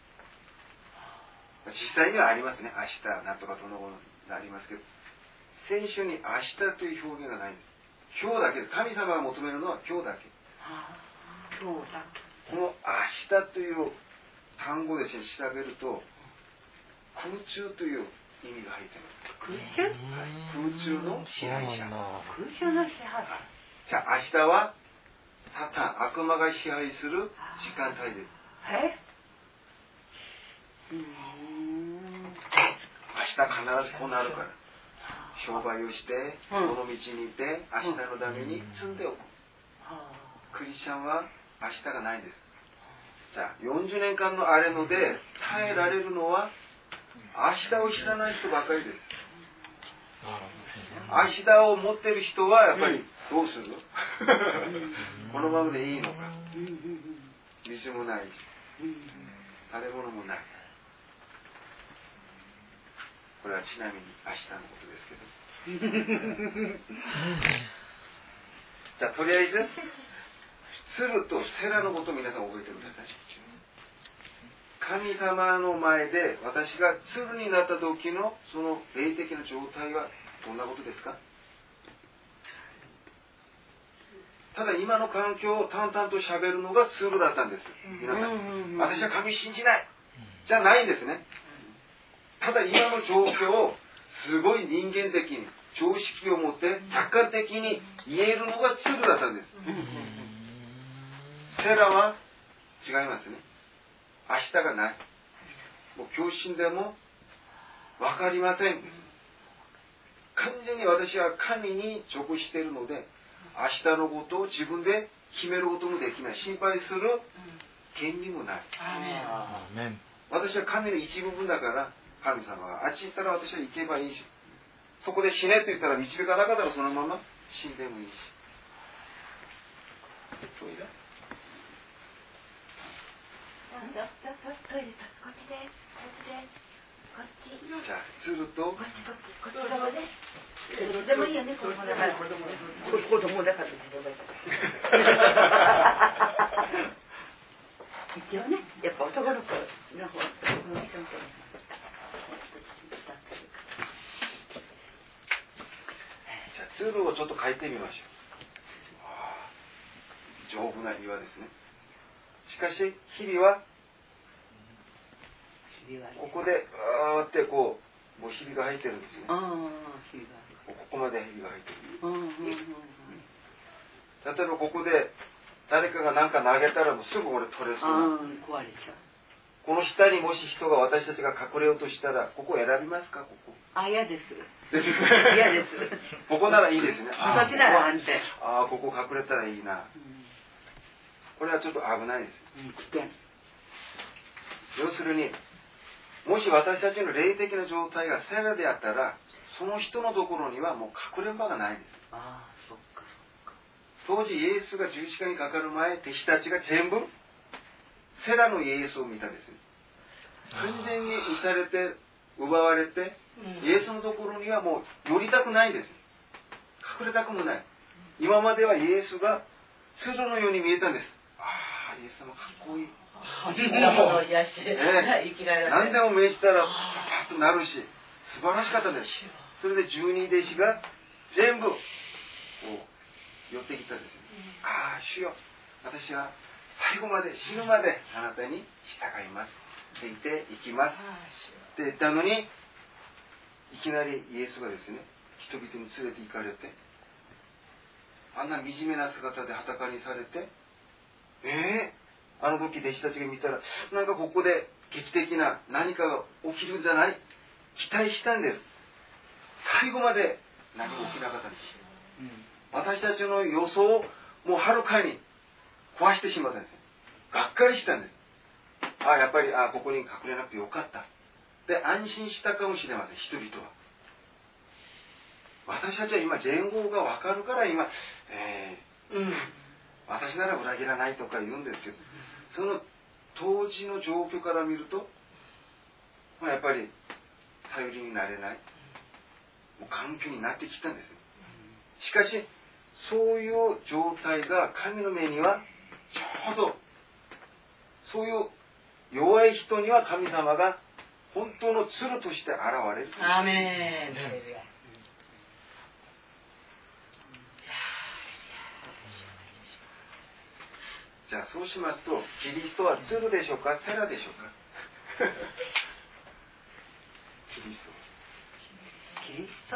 実際にはありますね。明日なんとかその後にありますけど聖書に明日という表現がないんです。今日だけです。神様が求めるのは今日だけ。 今日だけ。 この明日という単語ですね調べると空中という意味が入っています。 空中？ 空中の支配者。 空中の支配者。 じゃあ明日はサタン、悪魔が支配する時間帯です。 え？うーん。 明日必ずこうなるから。商売をして、この道にいて、明日のために積んでおく。クリスチャンは明日がないんです。じゃあよんじゅうねんかんのあれので耐えられるのは明日を知らない人ばかりです。明日を持ってる人はやっぱりどうするのこのままでいいのか。水もないし食べ物もない。これはちなみに明日のことですけどじゃあとりあえず鶴とセラのことを皆さん覚えてください。神様の前で私が鶴になった時のその霊的な状態はどんなことですか？ただ今の環境を淡々と喋るのが鶴だったんです。皆さん、私は神信じないじゃないんですね。ただ今の状況をすごい人間的に常識を持って客観的に言えるのが鶴だったんです。セラは違いますね。明日がない。もう教師でも分かりません。完全に私は神に属しているので、明日のことを自分で決めることもできない。心配する権利もない。私は神の一部分だから、神様があっち行ったら私は行けばいいし、そこで死ねと言ったら導かなかったらそのまま死んでもいいし。トイレ？ トイレこっちです。こっちです。こっち。 じゃあ、鶴とこっちこっちこっち側です。どうでもいいよね、子供だから。子供だから。一応ね、やっぱ男の子の方、男の人の方。 じゃあ、鶴をちょっと書いてみましょう。丈夫な岩ですね。しかし、日々は、ここで、あーってこう、もうひびが入ってるんですよね。ここまでひびが入ってる。例えばここで、誰かが何か投げたらもうすぐ俺取れそう。 壊れちゃう。 この下にもし人が、私たちが隠れようとしたら、ここ選びますか、ここ。 あ、嫌です。 ですよね。嫌です。 ここならいいですね。 あ、ここなら安定。 ああ、ここ隠れたらいいな。これはちょっと危ないです。要するに、もし私たちの霊的な状態がセラであったら、その人のところにはもう隠れん場がないんです。 ああ、そっかそっか。 当時イエスが十字架にかかる前、弟子たちが全部セラのイエスを見たんですね。完全に打たれて、奪われて、イエスのところにはもう寄りたくないんです。隠れたくもない。今まではイエスが鶴のように見えたんです。ああ、イエス様かっこいい。何でも命じたらパッとなるし、素晴らしかったです。それで十二弟子が全部こう寄ってきたんです。ああ、主よ、私は最後まで死ぬまであなたに従います。ついていきます。って言ったのに、いきなりイエスがですね、人々に連れて行かれて、あんな惨めな姿で裸にされて、えーあの時弟子たちが見たら、なんかここで劇的な何かが起きるんじゃない？期待したんです。最後まで何も起きなかったんです。うん、私たちの予想をもうはるかに壊してしまったんです。がっかりしたんです。ああ、やっぱり、ああ、ここに隠れなくてよかった。で、安心したかもしれません、人々は。私たちは今、全貌がわかるから今、えーうん、私なら裏切らないとか言うんですけど、その当時の状況から見ると、まあ、やっぱり頼りになれないもう環境になってきたんです。しかしそういう状態が神の目にはちょうどそういう弱い人には神様が本当の鶴として現れる。 アーメン。 じゃあそうしますと、キリストは鶴でしょうか、セラでしょうか。 キリスト。 キリスト？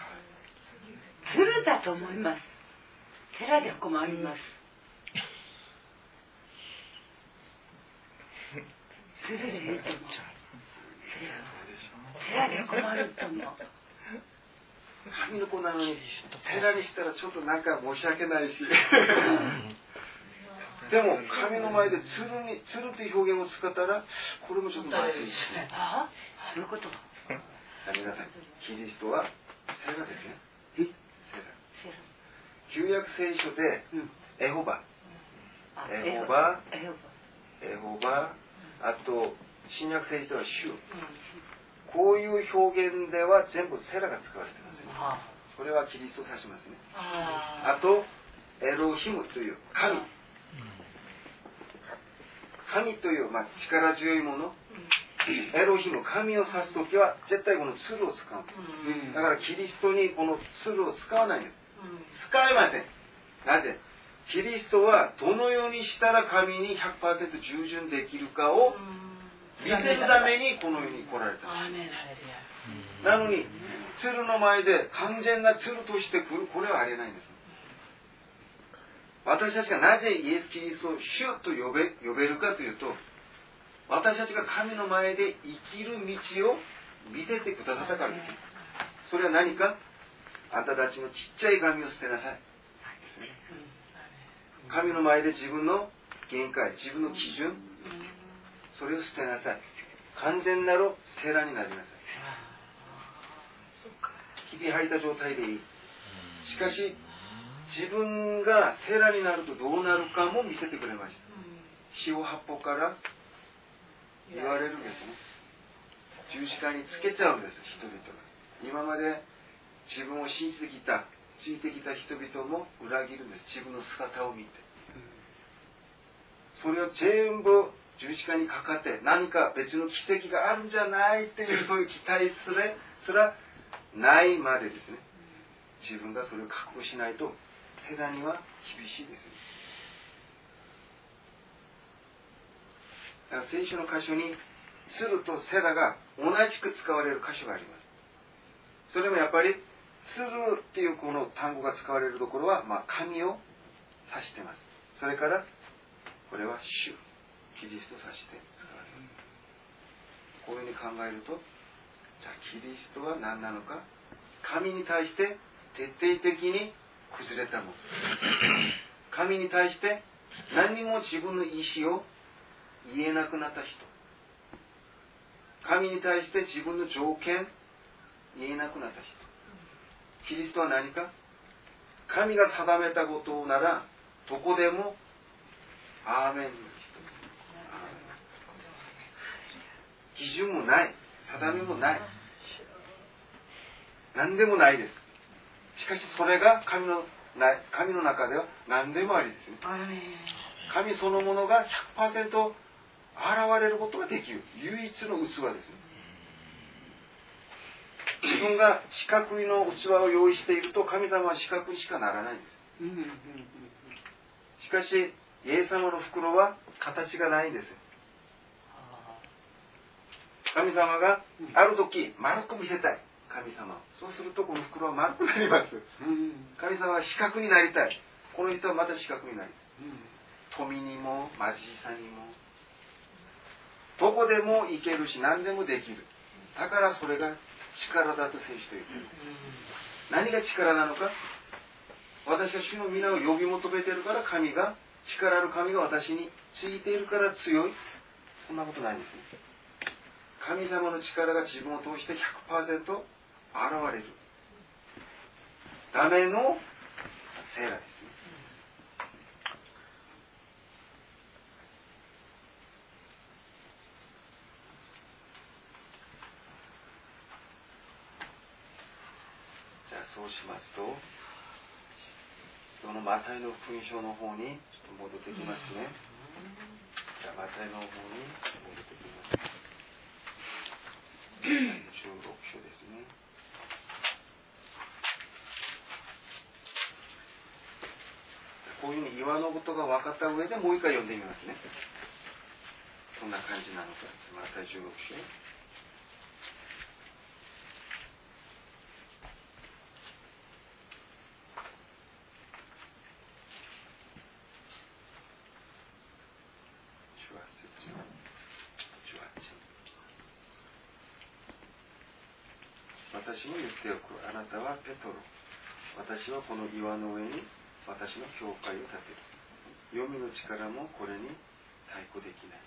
鶴だと思います。寺で困ります。鶴でいいと思う。寺で困ると思う。 神の子なのに寺にしたらちょっとなんか申し訳ないしでも神の前で鶴に鶴という表現を使ったらこれもちょっとまずいし、 ああ、そういうこと。 皆さん、キリストはセラですね。セラ。旧約聖書でエホバ、エホバ、エホバ、あと新約聖書では主。こういう表現では全部セラが使われていますね。これはキリストを指しますね。あとエロヒムという神。神という、まあ、力強いもの。エロヒム、神を指すときは絶対この鶴を使うんです。だからキリストにこの鶴を使わないんです。使えません。なぜ？キリストはどのようにしたら神に ひゃくパーセント 従順できるかを見せるためにこの世に来られた。なのに鶴の前で完全な鶴として来る、これはありえないんです。私たちがなぜイエス・キリストを主と呼べ、呼べるかというと、私たちが神の前で生きる道を見せてくださったからです。それは何か？あんたたちのちっちゃい神を捨てなさい。神の前で自分の限界、自分の基準、それを捨てなさい。完全なるセラになりなさい。ひび吐いた状態でいい。しかし、自分がセラになるとどうなるかも見せてくれました。四方八方から言われるんですね。十字架につけちゃうんです、人々が。今まで自分を信じてきた、ついてきた人々も裏切るんです。自分の姿を見て。それを全部十字架にかかって何か別の奇跡があるんじゃないっていうそういう期待すれすらないまでですね。自分がそれを覚悟しないとセラには厳しいです。だから聖書の箇所に鶴とセラが同じく使われる箇所があります。それもやっぱり鶴っていうこの単語が使われるところは、まあ、神を指しています。それからこれは主、キリストを指して使われる。こういうふうに考えると、じゃあキリストは何なのか。神に対して徹底的に崩れたもの。神に対して何も自分の意思を言えなくなった人。神に対して自分の条件言えなくなった人。キリストは何か？神が定めたことならどこでもアーメンの人。基準もない、定めもない、何でもないです。しかしそれが神の神の中では何でもありですね。神そのものが ひゃくパーセント 現れることができる唯一の器ですね。自分が四角いの器を用意していると神様は四角にしかならないんです。しかしイエス様の袋は形がないんです。神様がある時丸く見せたい神様。そうするとこの袋は丸くなります。神様は四角になりたい。この人はまた四角になりたい。富にも貧しさにもどこでも行けるし何でもできる。だからそれが力だと聖書と言っている。何が力なのか。私が主の皆を呼び求めているから神が力ある神が私についているから強い。そんなことないんですね。神様の力が自分を通して ひゃくパーセント 現れるためのセーラですね。じゃあそうしますと、このマタイの福音書の方にちょっと戻ってきますね。じゃあマタイの方に戻ってきます。じゅうろく章ですね。こういうふうに岩のことが分かった上でもう一回読んでみますね。どんな感じなのか。マタイじゅうろく章。 私も言っておく。あなたはペトロ。私はこの岩の上に私の教会を建てる。黄泉の力もこれに対抗できない。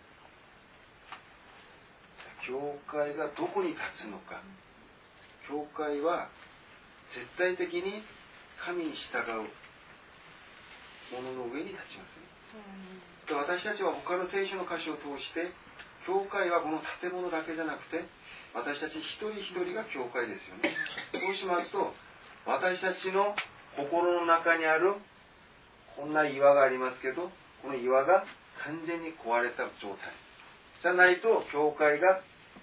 教会がどこに立つのか。教会は絶対的に神に従うものの上に立ちますね。で、私たちは他の聖書の箇所を通して、教会はこの建物だけじゃなくて、私たち一人一人が教会ですよね。そうしますと、私たちの心の中にあるこんな岩がありますけど、この岩が完全に壊れた状態じゃないと教会が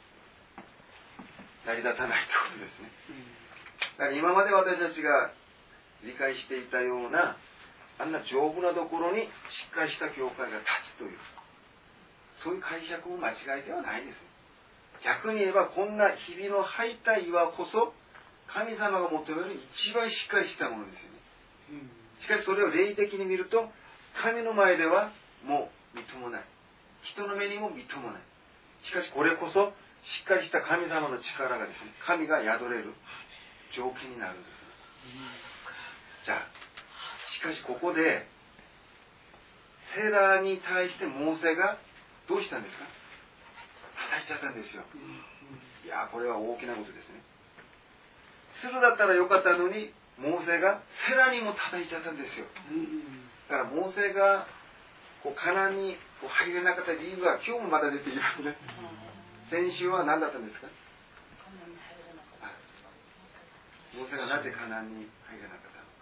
成り立たないということですね。だから今まで私たちが理解していたようなあんな丈夫なところにしっかりした教会が立つという、そういう解釈も間違いではないです。逆に言えば、こんなひびの入った岩こそ神様が求める一番しっかりしたものですよね。しかしそれを霊的に見ると、神の前ではもうみっともない、人の目にもみっともない。しかしこれこそしっかりした神様の力がですね、神が宿れる条件になるんです。じゃあしかしここでセラに対してモーセがどうしたんですか？叩いちゃったんですよ。いや、これは大きなことですね。鶴だったらよかったのに、モーセがセラにも叩いちゃったんですよ。だからモーセがこうカナンにこう入れなかった理由は今日もまだ出ていますね。先週は何だったんですか？モーセがなぜカナンに入れなかったのか。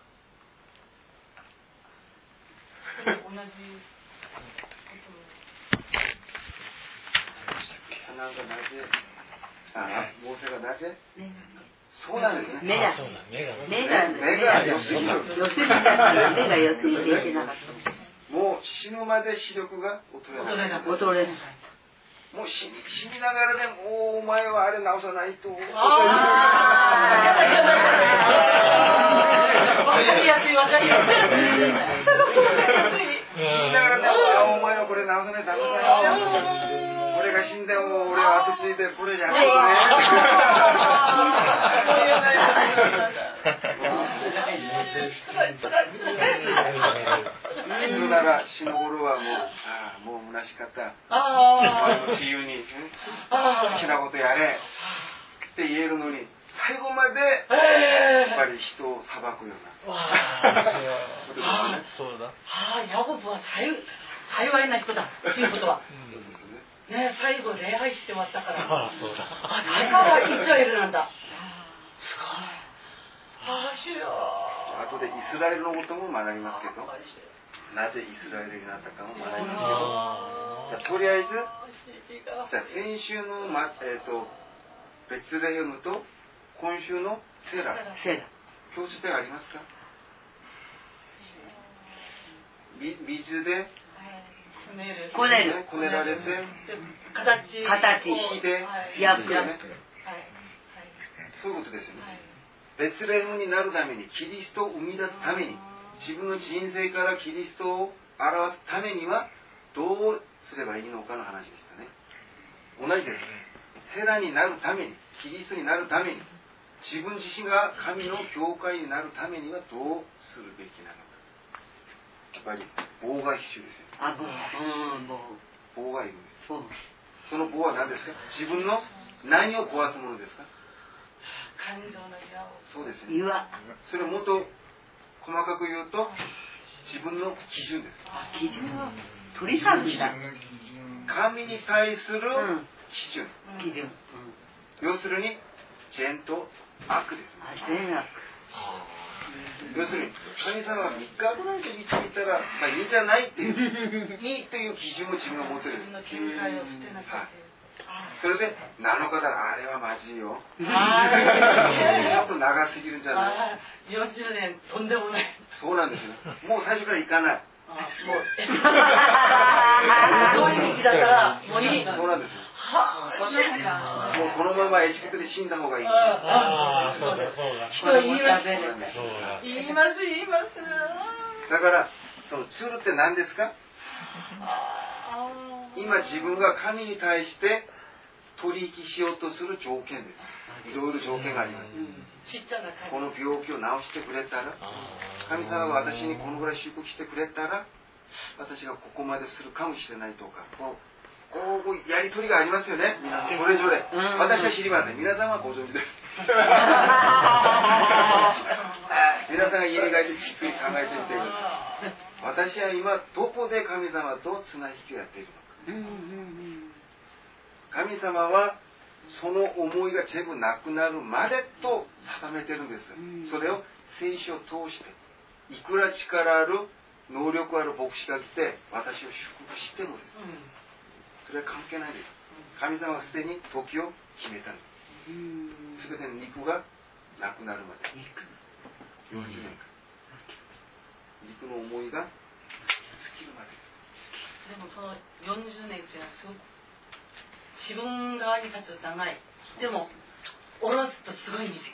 同じことカナンがなぜ、あ、モーセがなぜ、そうなんですね。 目が目が目が良すぎる。 良すぎだから目が良すぎていけなかった。 もう死ぬまで視力が衰えない。 衰えない。 もう死に、死にながらでも、お前はあれ直さないと。わかりやすいわかりやすい。 死にながらでも、お前はこれ直さないとダメだよ。俺が死んでも俺は後継いでこれじゃないとね。普通なら死の頃はもう、ああ、もう虚しかった。お前も自由に好きなことやれって言えるのに、最後までやっぱり人を裁くような。 そうだ。はあ、ヤコブは幸いな人だっていうことは。ね、最後礼拝してましたから。あ、そうだ。あ、だからイスラエルなんだ。すごい。ああ、主よ。 後でイスラエルのことも学びますけど、なぜイスラエルになったかも学びますけど、とりあえず、じゃあ先週の、まえー、とベツレヘムと今週のセラ、共通点ありますか？水でこねる。 こねられて、 形、 火で焼く。 そういうことですよね。ベツレヘムになるために、キリストを生み出すために、自分の人生からキリストを表すためには、どうすればいいのかの話でしたね。同じです。セラになるために、キリストになるために、自分自身が神の教会になるためにはどうするべきなのか。やっぱり棒が必要ですよ。 あ、棒。 棒がいるんです。その棒は何ですか？自分の何を壊すものですか？ 感情の岩を。 そうですね。岩。それをもっと細かく言うと、自分の基準です。 基準を取り去るんだ。 神に対する基準。 基準。 要するに善と悪ですね。 善悪。 要するに神様がみっかぐらいで導いたら、まあ、いいんじゃないっていういいという基準を自分が持ってるんです。それでなのかだらあれはまずいよ。ちょっと長すぎるんじゃない？ よんじゅうねんとんでもない。 そうなんですよ。もう最初から行かない。 もうどういう道だったらもういい。 そうなんですよ。もうこのままエジプトで死んだ方がいい。 ああ、そうだそうだ。人言います。言います言います。 だからそのツールって何ですか？今自分が神に対して取引しようとする条件です。 いろいろ条件があります。この病気を治してくれたら、神様が私にこのぐらい祝福してくれたら、私がここまでするかもしれないとか、こうこうやりとりがありますよね。皆さんそれぞれ。私は知りません。皆さんはご存知です。皆さんが家に帰ってじっくり考えてみてください。私は今どこで神様と綱引きをやっているのか。神様はその思いが全部なくなるまでと定めてるんです。それを聖書を通して、いくら力ある能力ある牧師が来て私を祝福してもです、それは関係ないです。神様がすでに時を決めたんです。すべての肉がなくなるまでよんじゅうねんかん、肉の思いが尽きるまでです。 でもそのよんじゅうねんというのはすごく自分側に立つと長い。でも下ろすとすごい短い。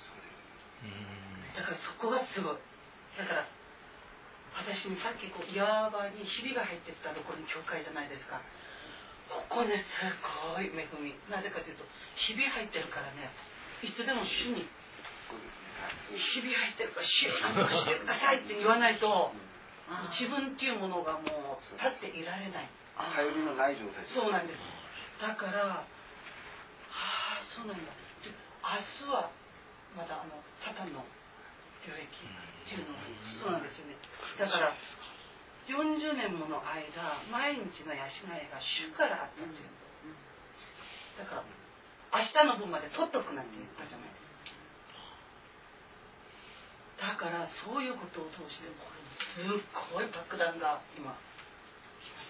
だからそこがすごい。だから私にさっきこう岩場にひびが入ってきたところに教会じゃないですか。ここねすごい恵み。なぜかというとひび入ってるからね、いつでも主にひび入ってるから主何とかしてくださいって言わないと自分っていうものがもう立っていられない。 頼りのない状態。 そうなんです。だからはあそうなんだ。で明日はまだあのサタンの領域っていうのがそうなんですよね。だからよんじゅうねんもの間毎日の養いが主からあったっていう。だから明日の分まで取っとくなんて言ったじゃないですか。だからそういうことを通してこれすっごい爆弾が今来ま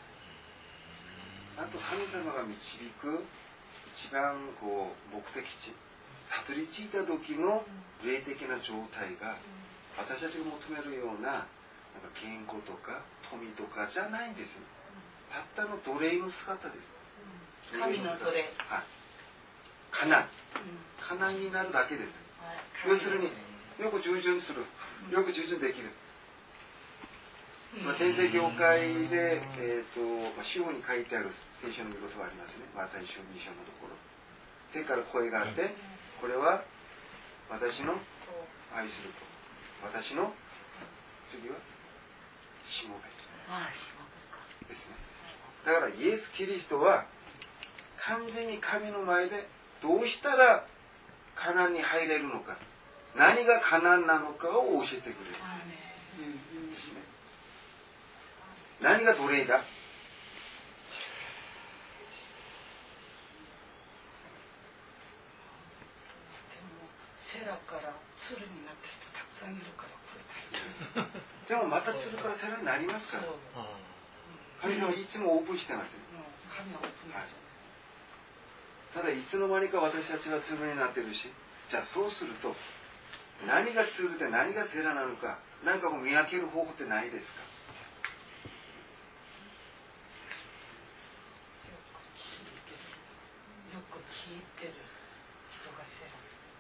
したね。 あと神様が導く一番こう目的地たどり着いた時の霊的な状態が私たちが求めるようななんか健康とか富とかじゃないんですよ。たったの奴隷の姿です。 神の奴隷。 はい。カナン。カナンになるだけです。要するによく従順する。よく従順できる。まあ、天聖教会で、えーとまあ、司法に書いてある聖書の御言葉がありますね。マタイ書に章のところ。手から声があって、これは私の愛する子。私の次はしもべですね。だからイエス・キリストは完全に神の前でどうしたらカナンに入れるのか、何がカナンなのかを教えてくれる。何が奴隷だ。でもセラから鶴になった人たくさんいるからこれ大変。 でもまた鶴からセラになりますから。神様いつもオープンしてますよ。 神はオープンですよ。 ただいつの間にか私たちは鶴になってるし、じゃあそうすると何が鶴で何がセラなのか、何かも見分ける方法ってないですか。 よく聞いてる人がセラ。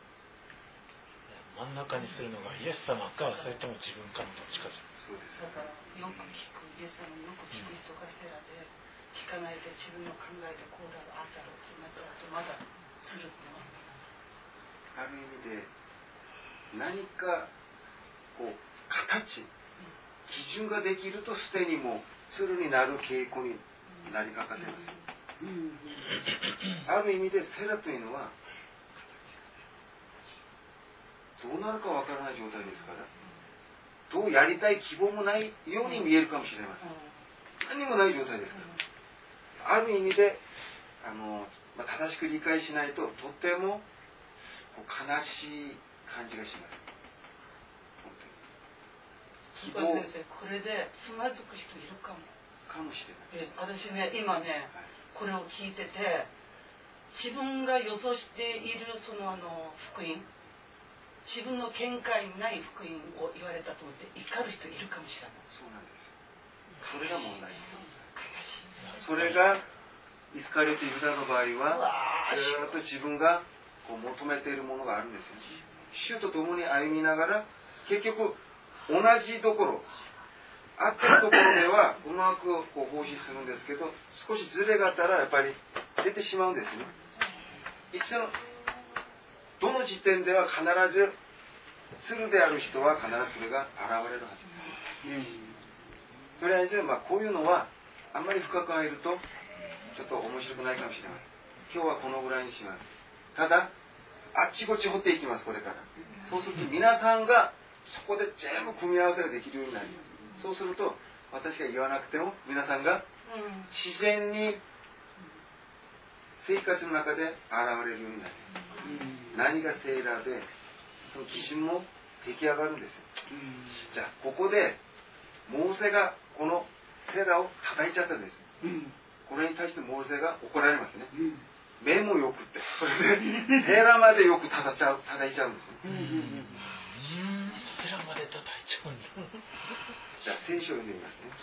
真ん中にするのがイエス様か、それとも自分かのどっちかじゃ。 そうです。 だからよく聞くイエス様によく聞く人がセラで、聞かないで自分の考えでこうだろうああだろうってなっちゃうとまだ鶴ってのはある意味で何かこう形、基準ができるとすでにもう鶴になる傾向になりかかってます。ある意味でセラというのはどうなるかわからない状態ですから、どうやりたい希望もないように見えるかもしれません。何もない状態ですから、ある意味であの、まあ、正しく理解しないととってもこう悲しい感じがします。 希望先生、これでつまずく人いるかもかもしれない。 え私ね今ね、はい、これを聞いてて自分が予想しているそのあの福音、自分の見解ない福音を言われたと思って怒る人いるかもしれない。 そうなんですよ。それが問題です。それがイスカリオテ・ユダの場合はずっと自分がこう求めているものがあるんですよ。主と共に歩みながら結局同じところ合ってるところではうまくこう奉仕するんですけど、少しズレがあったらやっぱり出てしまうんですね。一緒のどの時点では必ず鶴である人は必ずそれが現れるはずです。とりあえず、まあ、こういうのはあんまり深く入るとちょっと面白くないかもしれません。今日はこのぐらいにします。ただあっちこっち掘っていきます、これから。そうすると皆さんがそこで全部組み合わせができるようになります。そうすると私が言わなくても皆さんが自然に生活の中で現れるようになります。何がセーラーでその基準も出来上がるんですよ。じゃあここでモーセがこのセーラーを叩いちゃったんです。これに対してモーセが怒られますね。目もよくって、それでセーラーまでよく叩いちゃう、叩いちゃうんですね。 セーラーまで叩いちゃうんだ。 じゃあ聖書を読んでみますね。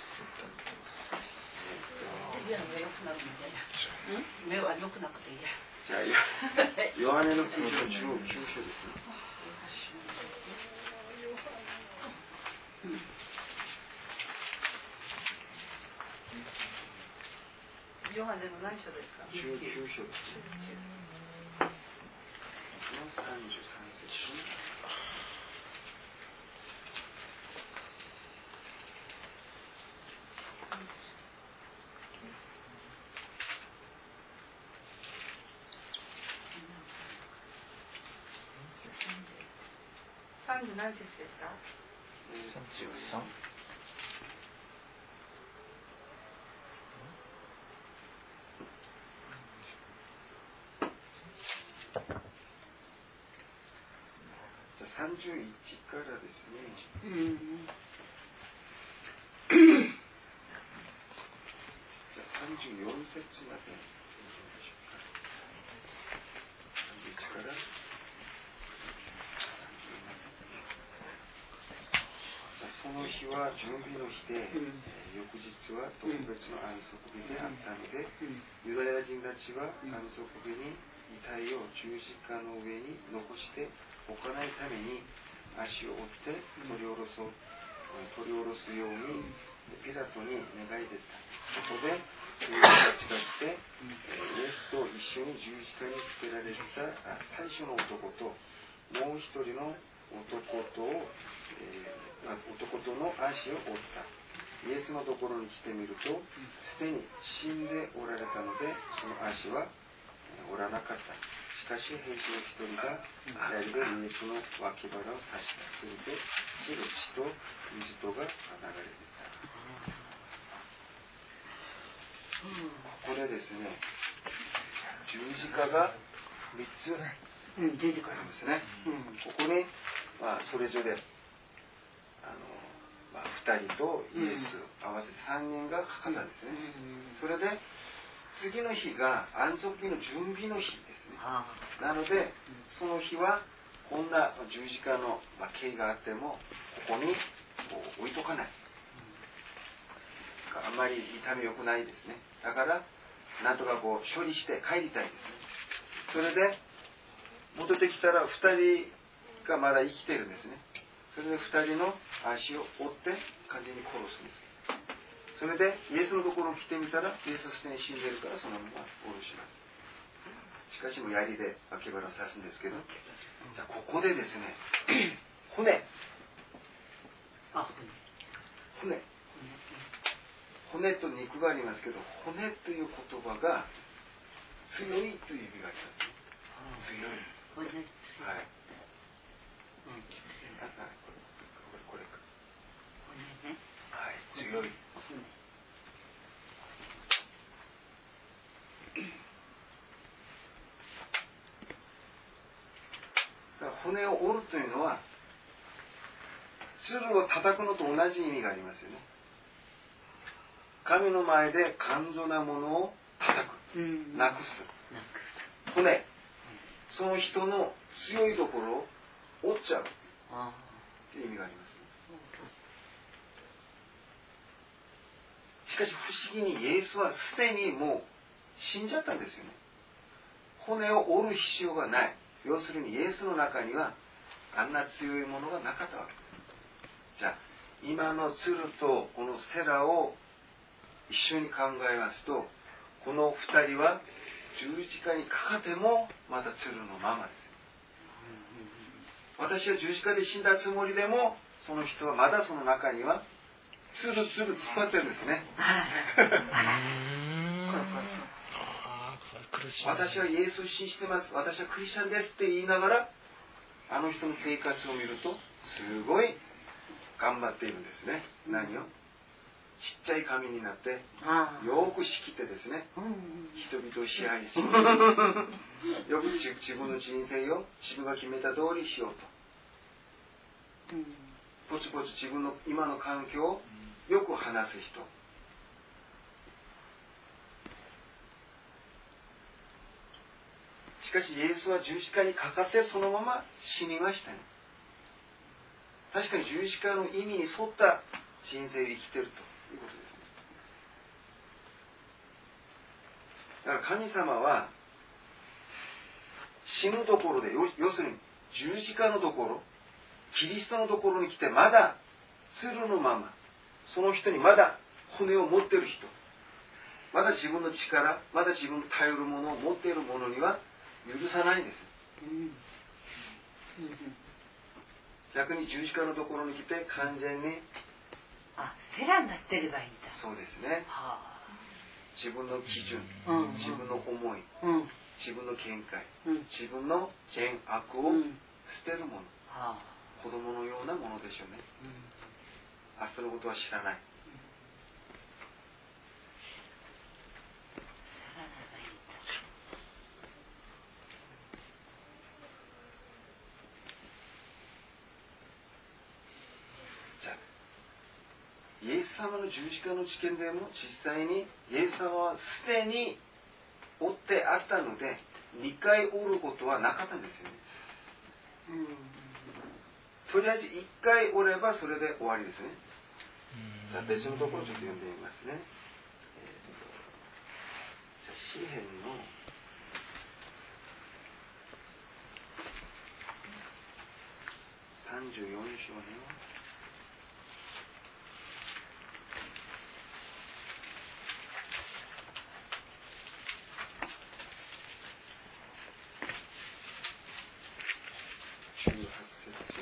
目は良くなくていいや。 じゃあヨハネの福音書じゅうきゅう章ですね。 ヨハネの何章ですか？ じゅうきゅう章です。さんじゅうさん節。 さんじゅう何節ですか？ さんじゅうさん。 さんじゅういちからですね。 うん、 じゃあさんじゅうよん節まで。さんじゅういちから。その日は準備の日で、うん、翌日は特別の安息日であったので、うん、ユダヤ人たちは安息日に遺体を十字架の上に残しておかないために足を折って取り下ろそう、取り下ろすようにピラトに願い出た。そこでユダヤたちが来て、イエスと一緒に十字架につけられた最初の男ともう一人の男と、えー、男との足を折った。イエスのところに来てみると、すでに死んでおられたので、その足は折らなかった。しかし兵士の一人が左でイエスの脇腹を刺した。すると、すぐ血と水とが流れてた。ここでですね、十字架がみっつありますね。ここに、まあ、それぞれあの、まあ、ふたりとイエス、うん、合わせてさんにんがかかったんですね、うん、それで次の日が安息日の準備の日ですね。なのでその日はこんな十字架の、まあ、刑があってもここにこう置いとかない、あんまり痛み良くないですね。だからなんとかこう処理して帰りたいですね。それで戻ってきたらふたりがまだ生きてるんですね。それでふたりの足を折って完全に殺すんです。それでイエスのところに来てみたらイエスはすでに死んでるからそのまま殺します。しかしも槍で脇腹を刺すんですけど、じゃあここでですね骨骨骨と肉がありますけど、骨という言葉が強いという意味があります。強い。はい。うん、あ、これ、これか。はい、強い。だから骨を折るというのは、鶴を叩くのと同じ意味がありますよね。神の前で完全なものを叩く、なくす。骨。その人の強いところを折っちゃうという意味があります、ね。しかし不思議にイエスはすでにもう死んじゃったんですよね。骨を折る必要がない。要するにイエスの中にはあんな強いものがなかったわけです。じゃあ今の鶴とこのセラを一緒に考えますと、この二人は十字架にかかってもまだ鶴のままです。 私は十字架で死んだつもりでも、その人はまだその中にはつるつる突っ張ってるんですね。私はイエスを信じてます、私はクリスチャンですって言いながら、あの人の生活を見るとすごい頑張っているんですね。何をちっちゃい紙になってよく仕切ってですね、人々を支配しようよく自分の人生を自分が決めた通りしようと、ポツポツ自分の今の環境をよく話す人。しかしイエスは十字架にかかってそのまま死にましたね。確かに十字架の意味に沿った人生を生きているということですね。だから神様は死ぬところで、要するに十字架のところ、キリストのところに来て、まだ鶴のまま、その人にまだ骨を持っている人、まだ自分の力、まだ自分の頼るものを持っている者には許さないんです。逆に十字架のところに来て完全に、 あ、セラになってればいいんだ。 そうですね、はあ、自分の基準、 うん、 自分の思い、うん、自分の見解、うん、自分の善悪を捨てるもの、うん、はあ、子供のようなものでしょうね、うん、明日のことは知らない、イエス様の十字架の事件でも実際にイエス様はすでに追ってあったのでにかい折ることはなかったんですよね、うん、とりあえずいっかい折ればそれで終わりですね。じゃあ別のところちょっと読んでみますね、えー、じゃあ詩編のさんじゅうよん章のじゅうはち節、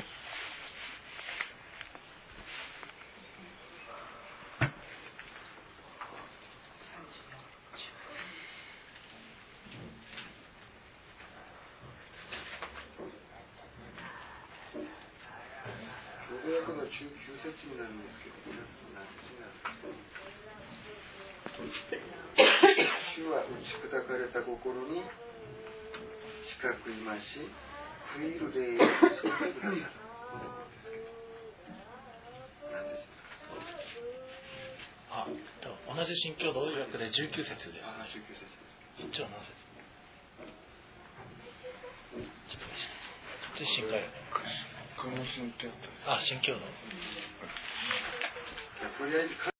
ようやくがじゅうきゅう節になるんですけど、皆さん何節になるんですか。主は打ち砕かれた心に近くいまし、悔いる霊を救ってくださる。何節ですか。 あ、同じ新共同訳でじゅうきゅう節です。 あ、じゅうきゅう節です。 そっちは何節？ちょっと待って。新海訳。 この新共同。 あ、新共同。 とりあえず